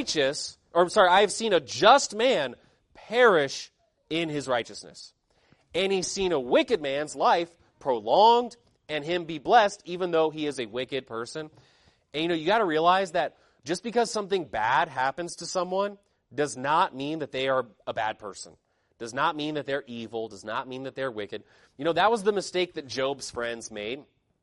I have seen a just man perish in his righteousness. And he's seen a wicked man's life prolonged and him be blessed even though he is a wicked person. And you got to realize that just because something bad happens to someone does not mean that they are a bad person. Does not mean that they're evil. Does not mean that they're wicked. That was the mistake that Job's friends made,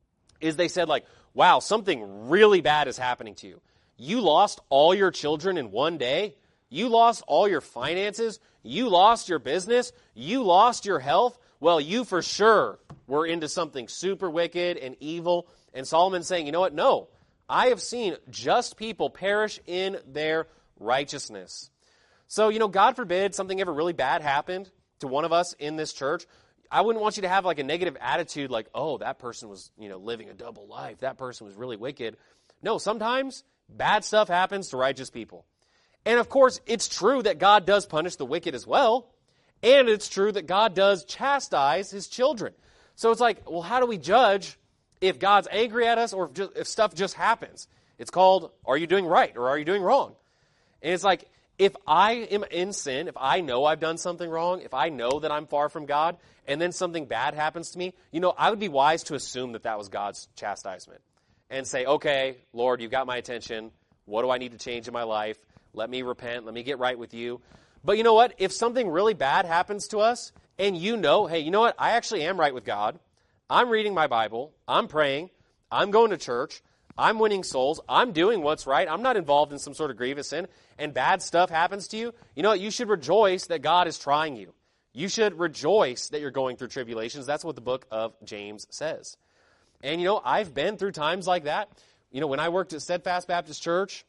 is they said like, wow, something really bad is happening to you. You lost all your children in one day. You lost all your finances. You lost your business. You lost your health. Well, you for sure were into something super wicked and evil. And Solomon's saying, you know what? No, I have seen just people perish in their righteousness. So, God forbid something ever really bad happened to one of us in this church. I wouldn't want you to have like a negative attitude like, oh, that person was, living a double life. That person was really wicked. No, sometimes bad stuff happens to righteous people. And of course, it's true that God does punish the wicked as well. And it's true that God does chastise his children. So it's like, well, how do we judge if God's angry at us or if stuff just happens? It's called, are you doing right or are you doing wrong? And it's like, if I am in sin, if I know I've done something wrong, if I know that I'm far from God, and then something bad happens to me, I would be wise to assume that that was God's chastisement. And say, okay, Lord, you've got my attention. What do I need to change in my life? Let me repent. Let me get right with you. But you know what? If something really bad happens to us, and hey, you know what? I actually am right with God. I'm reading my Bible. I'm praying. I'm going to church. I'm winning souls. I'm doing what's right. I'm not involved in some sort of grievous sin. And bad stuff happens to you. You know what? You should rejoice that God is trying you. You should rejoice that you're going through tribulations. That's what the book of James says. And, I've been through times like that. When I worked at Steadfast Baptist Church,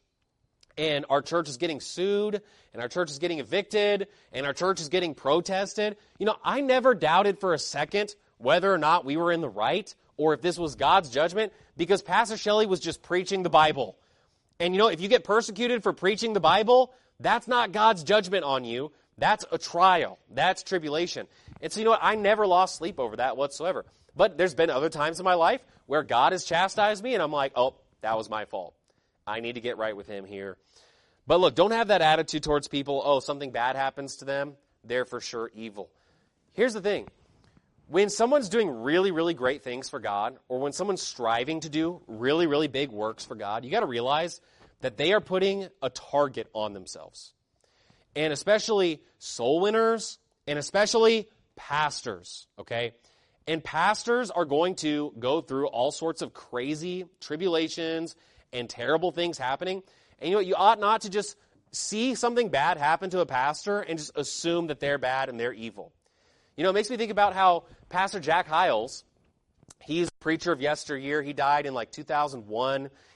and our church is getting sued, and our church is getting evicted, and our church is getting protested, I never doubted for a second whether or not we were in the right, or if this was God's judgment, because Pastor Shelley was just preaching the Bible. And if you get persecuted for preaching the Bible, that's not God's judgment on you. That's a trial. That's tribulation. And so, I never lost sleep over that whatsoever. But there's been other times in my life where God has chastised me, and I'm like, oh, that was my fault. I need to get right with him here. But look, don't have that attitude towards people, oh, something bad happens to them, they're for sure evil. Here's the thing. When someone's doing really, really great things for God, or when someone's striving to do really, really big works for God, you got to realize that they are putting a target on themselves. And especially soul winners, and especially pastors, okay? And pastors are going to go through all sorts of crazy tribulations and terrible things happening. And you ought not to just see something bad happen to a pastor and just assume that they're bad and they're evil. It makes me think about how Pastor Jack Hiles, he's a preacher of yesteryear. He died in 2001.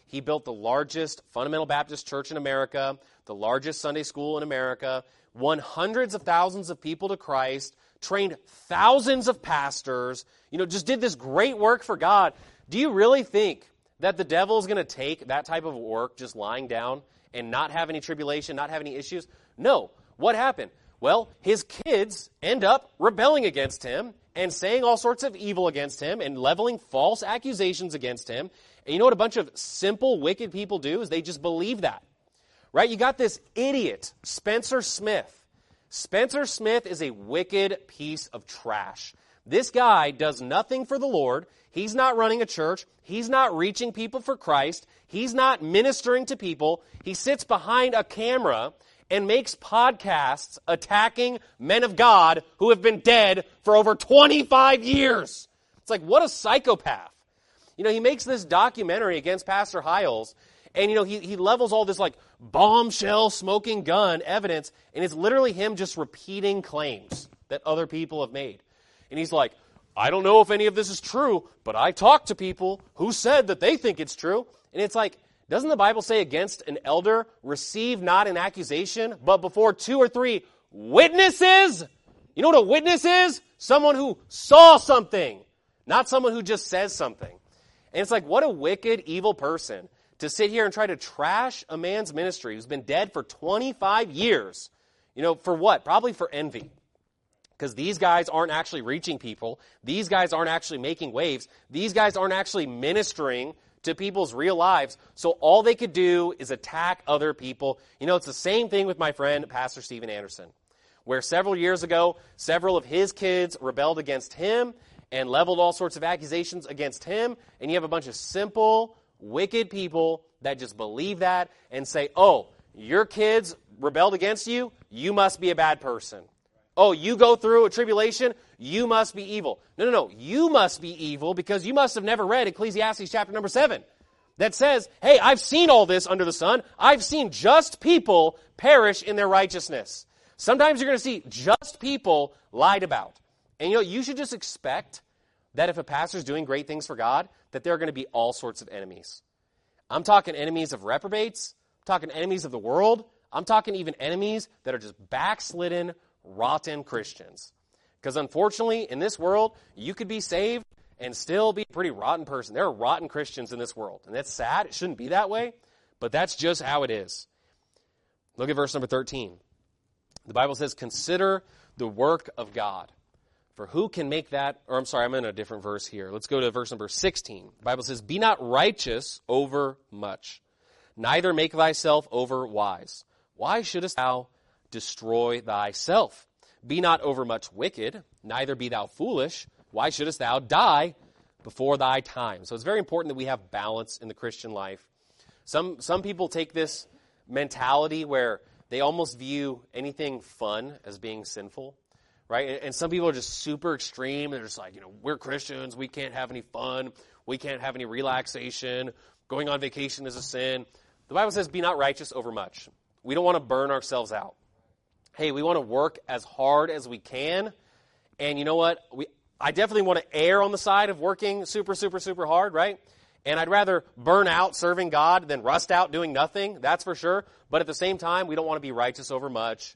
He built the largest fundamental Baptist church in America, the largest Sunday school in America, won hundreds of thousands of people to Christ, trained thousands of pastors, just did this great work for God. Do you really think that the devil is going to take that type of work, just lying down and not have any tribulation, not have any issues? No. What happened? Well, his kids end up rebelling against him and saying all sorts of evil against him and leveling false accusations against him. And you know what a bunch of simple, wicked people do is they just believe that. Right? You got this idiot, Spencer Smith. Spencer Smith is a wicked piece of trash. This guy does nothing for the Lord. He's not running a church. He's not reaching people for Christ. He's not ministering to people. He sits behind a camera and makes podcasts attacking men of God who have been dead for over 25 years. It's like, what a psychopath. He makes this documentary against Pastor Hiles, and, he levels all this, like, bombshell smoking gun evidence, and it's literally him just repeating claims that other people have made. And he's like, I don't know if any of this is true, but I talked to people who said that they think it's true. And it's like, doesn't the Bible say against an elder, receive not an accusation, but before 2 or 3 witnesses? You know what a witness is? Someone who saw something, not someone who just says something. And it's like, what a wicked, evil person to sit here and try to trash a man's ministry who's been dead for 25 years. For what? Probably for envy. Because these guys aren't actually reaching people. These guys aren't actually making waves. These guys aren't actually ministering to people's real lives. So all they could do is attack other people. It's the same thing with my friend, Pastor Steven Anderson, where several years ago, several of his kids rebelled against him and leveled all sorts of accusations against him. And you have a bunch of simple, wicked people that just believe that and say, oh, your kids rebelled against you, you must be a bad person. Oh, you go through a tribulation, you must be evil. No. You must be evil because you must have never read Ecclesiastes chapter number 7 that says, hey, I've seen all this under the sun. I've seen just people perish in their righteousness. Sometimes you're going to see just people lied about. And you should just expect that if a pastor's doing great things for God, that there are going to be all sorts of enemies. I'm talking enemies of reprobates. I'm talking enemies of the world. I'm talking even enemies that are just backslidden, rotten Christians. Because unfortunately, in this world, you could be saved and still be a pretty rotten person. There are rotten Christians in this world. And that's sad. It shouldn't be that way. But that's just how it is. Look at verse number 13. The Bible says, consider the work of God. For who can make that, or I'm sorry, I'm in a different verse here. Let's go to verse number 16. The Bible says, be not righteous over much, neither make thyself over wise. Why shouldest thou destroy thyself? Be not over much wicked, neither be thou foolish. Why shouldest thou die before thy time? So it's very important that we have balance in the Christian life. Some people take this mentality where they almost view anything fun as being sinful. Right? And some people are just super extreme. They're just like, we're Christians. We can't have any fun. We can't have any relaxation. Going on vacation is a sin. The Bible says, be not righteous over much. We don't want to burn ourselves out. Hey, we want to work as hard as we can. And you know what? I definitely want to err on the side of working super, super, super hard, right? And I'd rather burn out serving God than rust out doing nothing. That's for sure. But at the same time, we don't want to be righteous over much.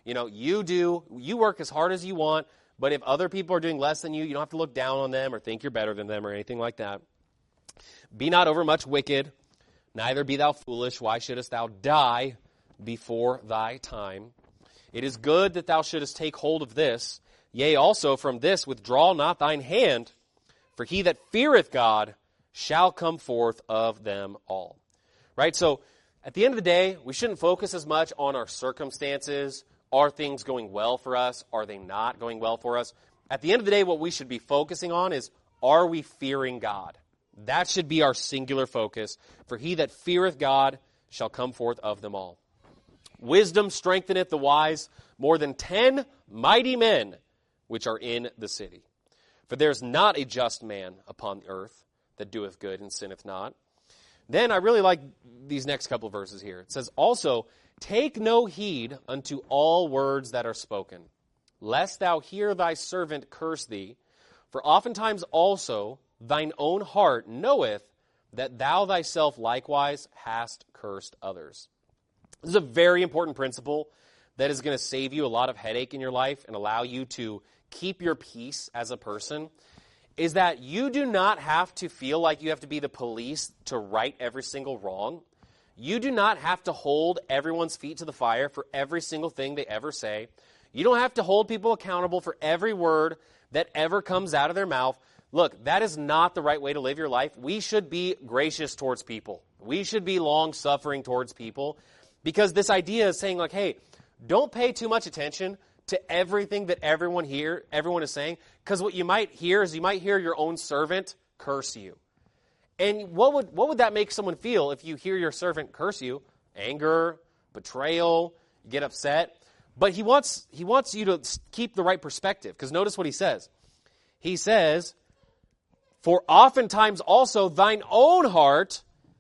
You work as hard as you want, but if other people are doing less than you, you don't have to look down on them or think you're better than them or anything like that. Be not overmuch wicked, neither be thou foolish. Why shouldest thou die before thy time? It is good that thou shouldest take hold of this. Yea, also from this withdraw not thine hand, for he that feareth God shall come forth of them all. Right? So, at the end of the day, we shouldn't focus as much on our circumstances. Are things going well for us? Are they not going well for us? At the end of the day, what we should be focusing on is, are we fearing God? That should be our singular focus. For he that feareth God shall come forth of them all. Wisdom strengtheneth the wise more than 10 mighty men which are in the city. For there is not a just man upon the earth that doeth good and sinneth not. Then I really like these next couple of verses here. It says, also, take no heed unto all words that are spoken, lest thou hear thy servant curse thee. For oftentimes also thine own heart knoweth that thou thyself likewise hast cursed others. This is a very important principle that is going to save you a lot of headache in your life and allow you to keep your peace as a person, is that you do not have to feel like you have to be the police to right every single wrong. You do not have to hold everyone's feet to the fire for every single thing they ever say. You don't have to hold people accountable for every word that ever comes out of their mouth. Look, that is not the right way to live your life. We should be gracious towards people. We should be long-suffering towards people, because this idea is saying like, hey, don't pay too much attention to everything that everyone is saying, because what you might hear is you might hear your own servant curse you. And what would that make someone feel if you hear your servant curse you? Anger, betrayal, you get upset. But he wants you to keep the right perspective, because notice what he says. He says, for oftentimes also thine own heart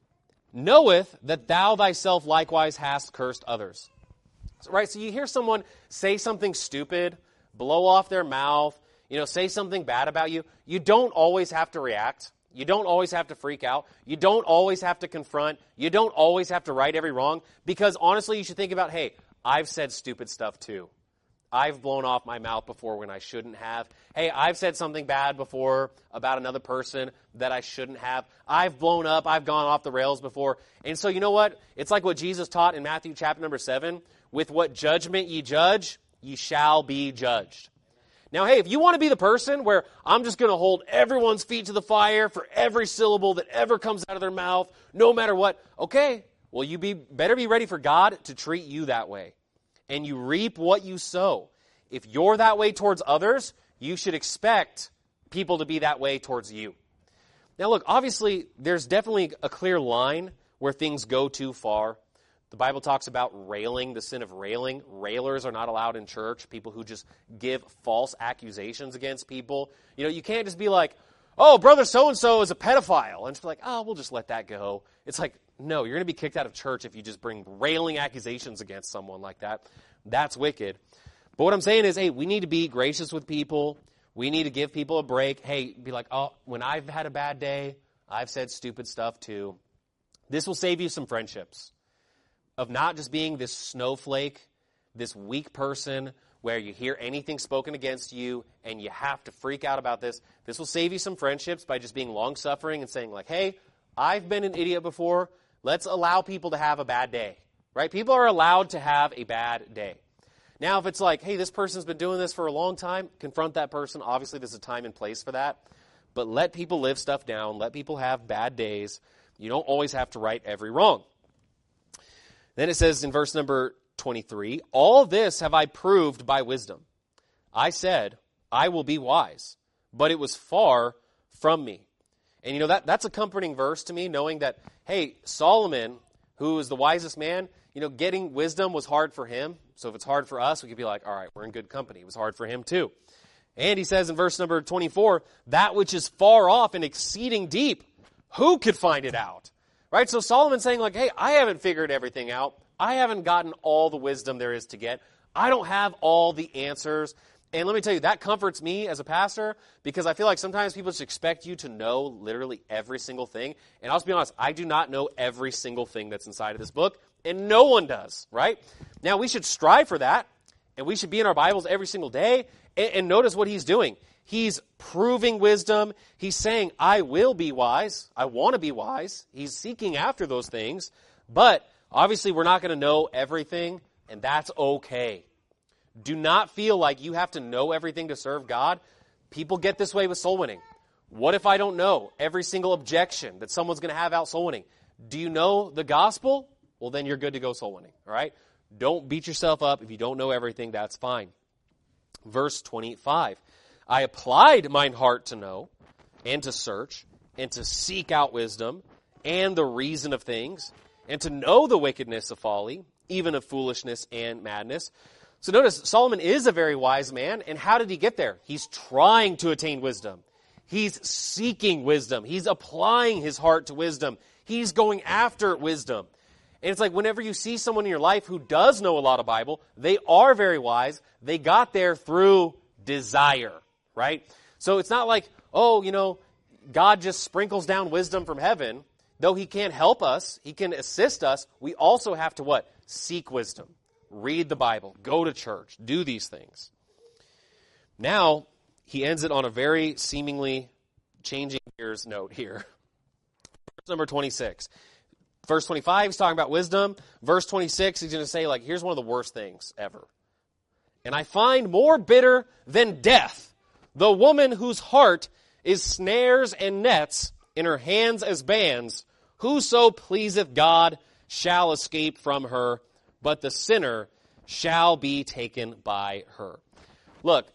knoweth that thou thyself likewise hast cursed others. Right? So you hear someone say something stupid, blow off their mouth, say something bad about you. You don't always have to react. You don't always have to freak out. You don't always have to confront. You don't always have to right every wrong, because honestly, you should think about, hey, I've said stupid stuff too. I've blown off my mouth before when I shouldn't have. Hey, I've said something bad before about another person that I shouldn't have. I've blown up. I've gone off the rails before. And so you know what? It's like what Jesus taught in Matthew chapter number 7. With what judgment ye judge, ye shall be judged. Now, hey, if you want to be the person where I'm just going to hold everyone's feet to the fire for every syllable that ever comes out of their mouth, no matter what, okay, well, you better be ready for God to treat you that way. And you reap what you sow. If you're that way towards others, you should expect people to be that way towards you. Now, look, obviously, there's definitely a clear line where things go too far. The Bible talks about railing, the sin of railing. Railers are not allowed in church, people who just give false accusations against people. You can't just be like, oh, brother so-and-so is a pedophile. And just be like, oh, we'll just let that go. It's like, no, you're going to be kicked out of church if you just bring railing accusations against someone like that. That's wicked. But what I'm saying is, hey, we need to be gracious with people. We need to give people a break. Hey, be like, oh, when I've had a bad day, I've said stupid stuff too. This will save you some friendships. Of not just being this snowflake, this weak person where you hear anything spoken against you and you have to freak out about this. This will save you some friendships by just being long-suffering and saying like, hey, I've been an idiot before. Let's allow people to have a bad day, right? People are allowed to have a bad day. Now, if it's like, hey, this person's been doing this for a long time, confront that person. Obviously, there's a time and place for that. But let people live stuff down. Let people have bad days. You don't always have to right every wrong. Then it says in verse number 23, all this have I proved by wisdom. I said, I will be wise, but it was far from me. And that's a comforting verse to me, knowing that, hey, Solomon, who is the wisest man, getting wisdom was hard for him. So if it's hard for us, we could be like, all right, we're in good company. It was hard for him too. And he says in verse number 24, that which is far off and exceeding deep, who could find it out? Right? So Solomon's saying like, hey, I haven't figured everything out. I haven't gotten all the wisdom there is to get. I don't have all the answers. And let me tell you, that comforts me as a pastor, because I feel like sometimes people just expect you to know literally every single thing. And I'll just be honest, I do not know every single thing that's inside of this book, and no one does, right? Now, we should strive for that, and we should be in our Bibles every single day. And notice what he's doing. He's proving wisdom. He's saying, I will be wise. I want to be wise. He's seeking after those things. But obviously, we're not going to know everything, and that's okay. Do not feel like you have to know everything to serve God. People get this way with soul winning. What if I don't know every single objection that someone's going to have out soul winning? Do you know the gospel? Well, then you're good to go soul winning, all right? Don't beat yourself up. If you don't know everything, that's fine. Verse 25. I applied mine heart to know, and to search, and to seek out wisdom, and the reason of things, and to know the wickedness of folly, even of foolishness and madness. So notice, Solomon is a very wise man, and how did he get there? He's trying to attain wisdom. He's seeking wisdom. He's applying his heart to wisdom. He's going after wisdom. And it's like whenever you see someone in your life who does know a lot of Bible, they are very wise. They got there through desire, right? So it's not like, oh, God just sprinkles down wisdom from heaven. though he can help us, he can assist us, we also have to what? Seek wisdom. Read the Bible. Go to church. Do these things. Now, he ends it on a very seemingly changing gears note here. Verse number 26. Verse 25, he's talking about wisdom. Verse 26, he's going to say, like, here's one of the worst things ever. And I find more bitter than death the woman whose heart is snares and nets, in her hands as bands. Whoso pleaseth God shall escape from her, but the sinner shall be taken by her. Look,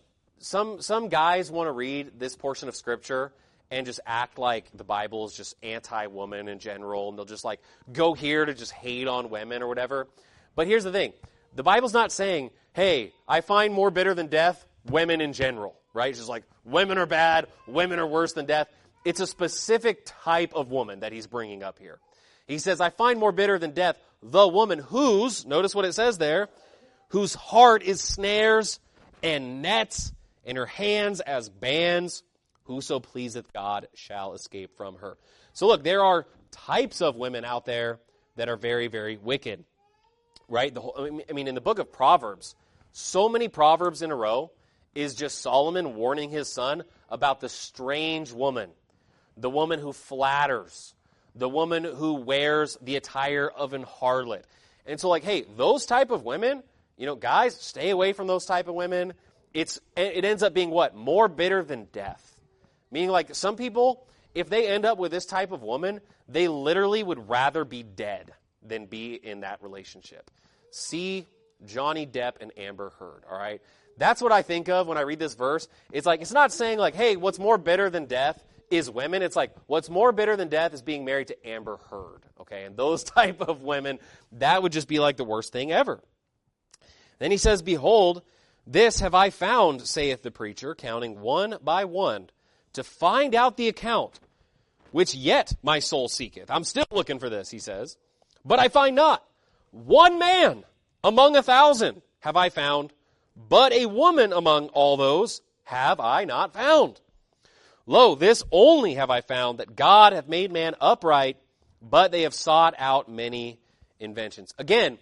some guys want to read this portion of Scripture and just act like the Bible is just anti-woman in general, and they'll just like go here to just hate on women or whatever. But here's the thing. The Bible's not saying, hey, I find more bitter than death women in general, right? It's just like women are bad, women are worse than death. It's a specific type of woman that he's bringing up here. He says, I find more bitter than death the woman whose, notice what it says there, whose heart is snares and nets, in her hands as bands. Whoso pleaseth God shall escape from her. So look, there are types of women out there that are very, very wicked, right? I mean, in the book of Proverbs, so many Proverbs in a row is just Solomon warning his son about the strange woman, the woman who flatters, the woman who wears the attire of an harlot. And so like, hey, those type of women, guys, stay away from those type of women. It ends up being what? More bitter than death. Meaning like some people, if they end up with this type of woman, they literally would rather be dead than be in that relationship. See Johnny Depp and Amber Heard, all right? That's what I think of when I read this verse. It's like, it's not saying like, hey, what's more bitter than death is women. It's like, what's more bitter than death is being married to Amber Heard, okay? And those type of women, that would just be like the worst thing ever. Then he says, behold, this have I found, saith the preacher, counting one by one, to find out the account, which yet my soul seeketh. I'm still looking for this, he says. But I find not. One man among 1,000 have I found, but a woman among all those have I not found. Lo, this only have I found, that God hath made man upright, but they have sought out many inventions. Again,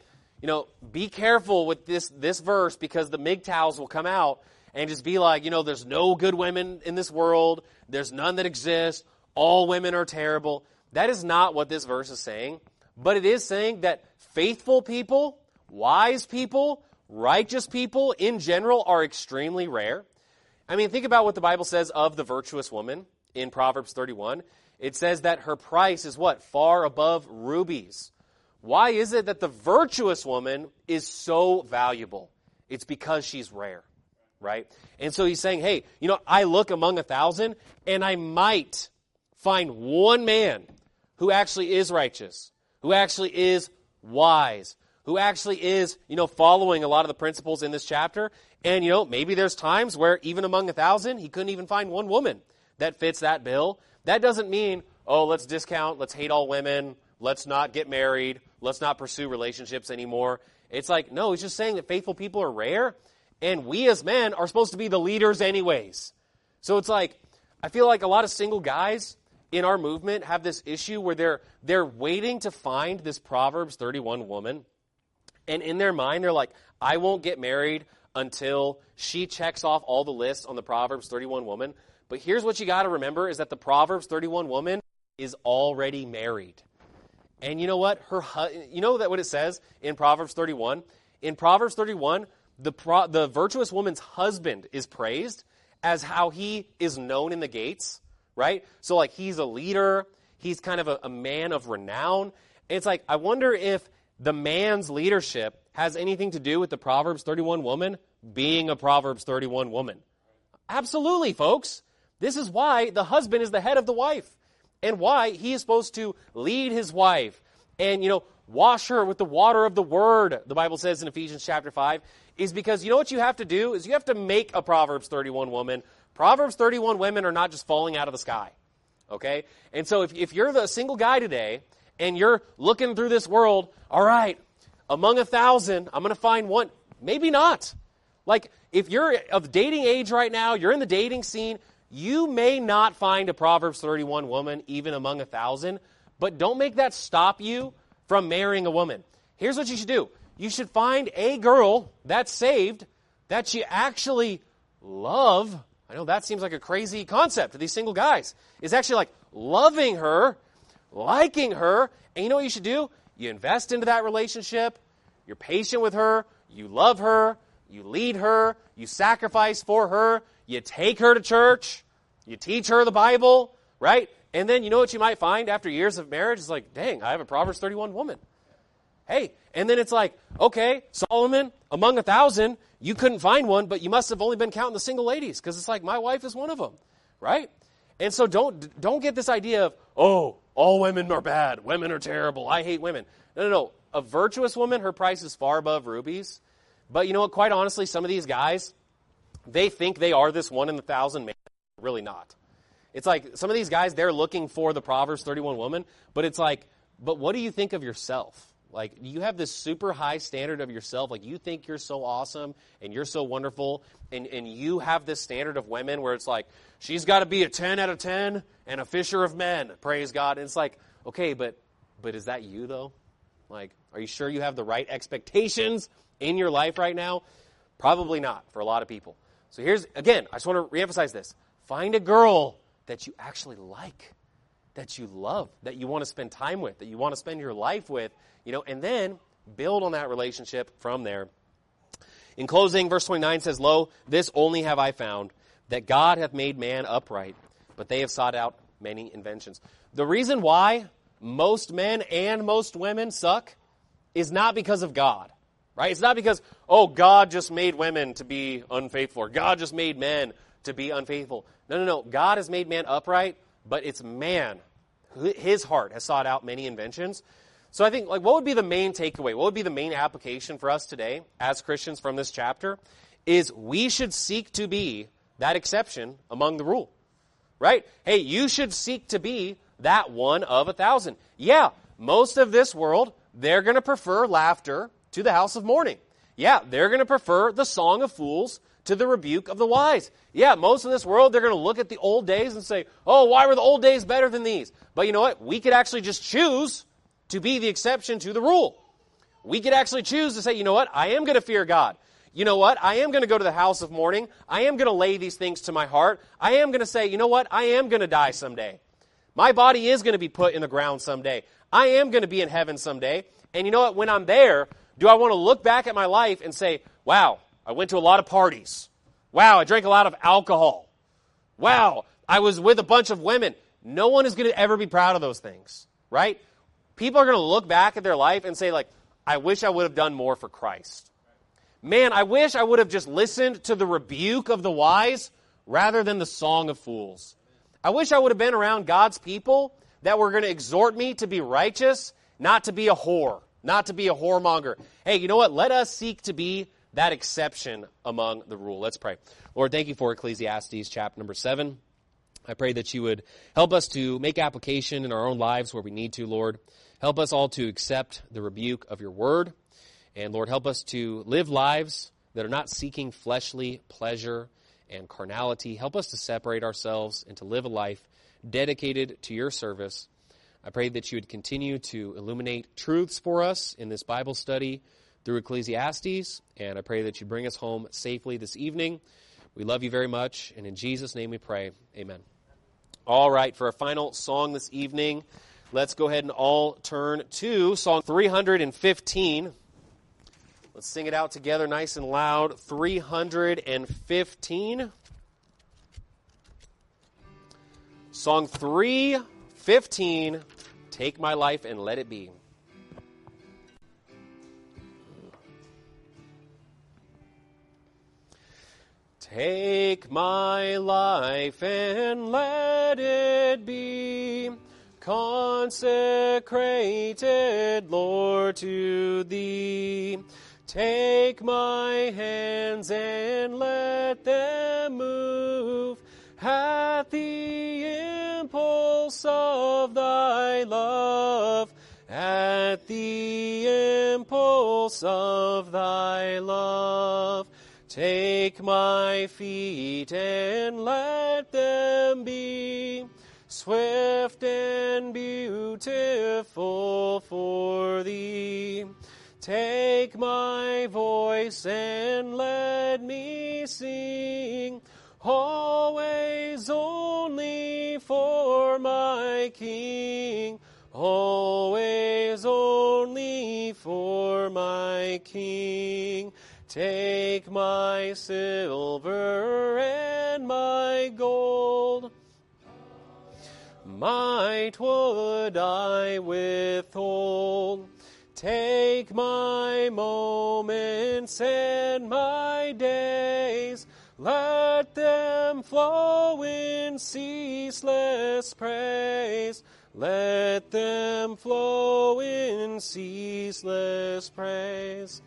be careful with this verse, because the MGTOWs will come out and just be like, there's no good women in this world. There's none that exist. All women are terrible. That is not what this verse is saying. But it is saying that faithful people, wise people, righteous people in general are extremely rare. I mean, think about what the Bible says of the virtuous woman in Proverbs 31. It says that her price is what? Far above rubies. Why is it that the virtuous woman is so valuable? It's because she's rare, right? And so he's saying, hey, I look among 1,000 and I might find one man who actually is righteous, who actually is wise, who actually is, following a lot of the principles in this chapter. And, maybe there's times where even among 1,000, he couldn't even find one woman that fits that bill. That doesn't mean, let's discount, let's hate all women, let's not get married, let's not pursue relationships anymore. It's like, no, he's just saying that faithful people are rare, and we as men are supposed to be the leaders anyways. So it's like, I feel like a lot of single guys in our movement have this issue where they're waiting to find this Proverbs 31 woman, and in their mind they're like, I won't get married until she checks off all the lists on the Proverbs 31 woman. But here's what you got to remember is that the Proverbs 31 woman is already married. And you know what? What it says in Proverbs 31? In Proverbs 31, the virtuous woman's husband is praised as how he is known in the gates, right? So like he's a leader, he's kind of a man of renown. And it's like, I wonder if the man's leadership has anything to do with the Proverbs 31 woman being a Proverbs 31 woman. Absolutely, folks. This is why the husband is the head of the wife. And why he is supposed to lead his wife and, wash her with the water of the word, the Bible says in Ephesians chapter 5, is because what you have to do is you have to make a Proverbs 31 woman. Proverbs 31 women are not just falling out of the sky, okay? And so if you're the single guy today and you're looking through this world, all right, among 1,000, I'm going to find one. Maybe not. Like, if you're of dating age right now, you're in the dating scene, you may not find a Proverbs 31 woman even among 1,000, But don't make that stop you from marrying a woman. Here's what you should do. You should find a girl that's saved that you actually love. I know that seems like a crazy concept to these single guys. It's actually like loving her, liking her, and you know what you should do? You invest into that relationship. You're patient with her. You love her. You lead her. You sacrifice for her. You take her to church. You teach her the Bible, right? And then you know what you might find after years of marriage? It's like, dang, I have a Proverbs 31 woman. Hey, and then it's like, okay, Solomon, among 1,000, you couldn't find one, but you must have only been counting the single ladies, because it's like, my wife is one of them, right? And so don't get this idea of, oh, all women are bad, women are terrible, I hate women. No. A virtuous woman, her price is far above rubies. But you know what, quite honestly, some of these guys, they think they are this 1 in 1,000 man, really not. It's like, some of these guys, they're looking for the Proverbs 31 woman, but it's like, but what do you think of yourself? Like, you have this super high standard of yourself. Like, you think you're so awesome and you're so wonderful. And you have this standard of women where it's like, she's got to be a 10 out of 10 and a fisher of men. Praise God. And it's like, okay, but is that you, though? Like, are you sure you have the right expectations in your life right now? Probably not for a lot of people. So here's, again, I just want to reemphasize this. Find a girl that you actually like, that you love, that you want to spend time with, that you want to spend your life with, and then build on that relationship from there. In closing, verse 29 says, Lo, this only have I found, that God hath made man upright, but they have sought out many inventions. The reason why most men and most women suck is not because of God, right? It's not because, oh, God just made women to be unfaithful, or God just made men to be unfaithful. No. God has made man upright, but it's man. His heart has sought out many inventions. So I think, what would be the main takeaway? What would be the main application for us today as Christians from this chapter? Is we should seek to be that exception among the rule, right? Hey, you should seek to be that 1 of 1,000. Yeah, most of this world, they're going to prefer laughter to the house of mourning. Yeah, they're going to prefer the song of fools to the rebuke of the wise. Yeah, most of this world, they're going to look at the old days and say, oh, why were the old days better than these? But you know what? We could actually just choose to be the exception to the rule. We could actually choose to say, you know what? I am going to fear God. You know what? I am going to go to the house of mourning. I am going to lay these things to my heart. I am going to say, you know what? I am going to die someday. My body is going to be put in the ground someday. I am going to be in heaven someday. And you know what? When I'm there, do I want to look back at my life and say, wow, I went to a lot of parties. Wow, I drank a lot of alcohol. Wow, I was with a bunch of women. No one is going to ever be proud of those things, right? People are going to look back at their life and say, I wish I would have done more for Christ. Man, I wish I would have just listened to the rebuke of the wise rather than the song of fools. I wish I would have been around God's people that were going to exhort me to be righteous, not to be a whore, not to be a whoremonger. Hey, you know what? Let us seek to be that exception among the rule. Let's pray. Lord, thank you for Ecclesiastes chapter number 7. I pray that you would help us to make application in our own lives where we need to, Lord. Help us all to accept the rebuke of your word. And Lord, help us to live lives that are not seeking fleshly pleasure and carnality. Help us to separate ourselves and to live a life dedicated to your service. I pray that you would continue to illuminate truths for us in this Bible study through Ecclesiastes. And I pray that you bring us home safely this evening. We love you very much. And in Jesus' name we pray. Amen. All right, for our final song this evening, let's go ahead and all turn to Song 315. Let's sing it out together nice and loud. 315. Song 315, Take My Life and Let It Be. Take my life and let it be consecrated, Lord, to thee. Take my hands and let them move at the impulse of thy love, at the impulse of thy love. Take my feet and let them be swift and beautiful for thee. Take my voice and let me sing, always only for my King, always only for my King. Take my silver and my gold, might would I withhold. Take my moments and my days, let them flow in ceaseless praise. Let them flow in ceaseless praise.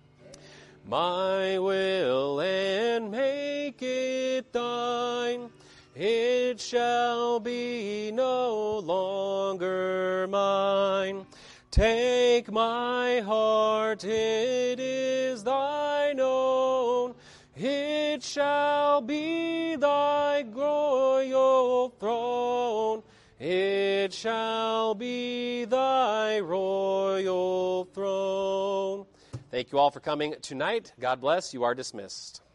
My will and make it thine, it shall be no longer mine. Take my heart, it is thine own, it shall be thy royal throne, it shall be thy royal throne. Thank you all for coming tonight. God bless. You are dismissed.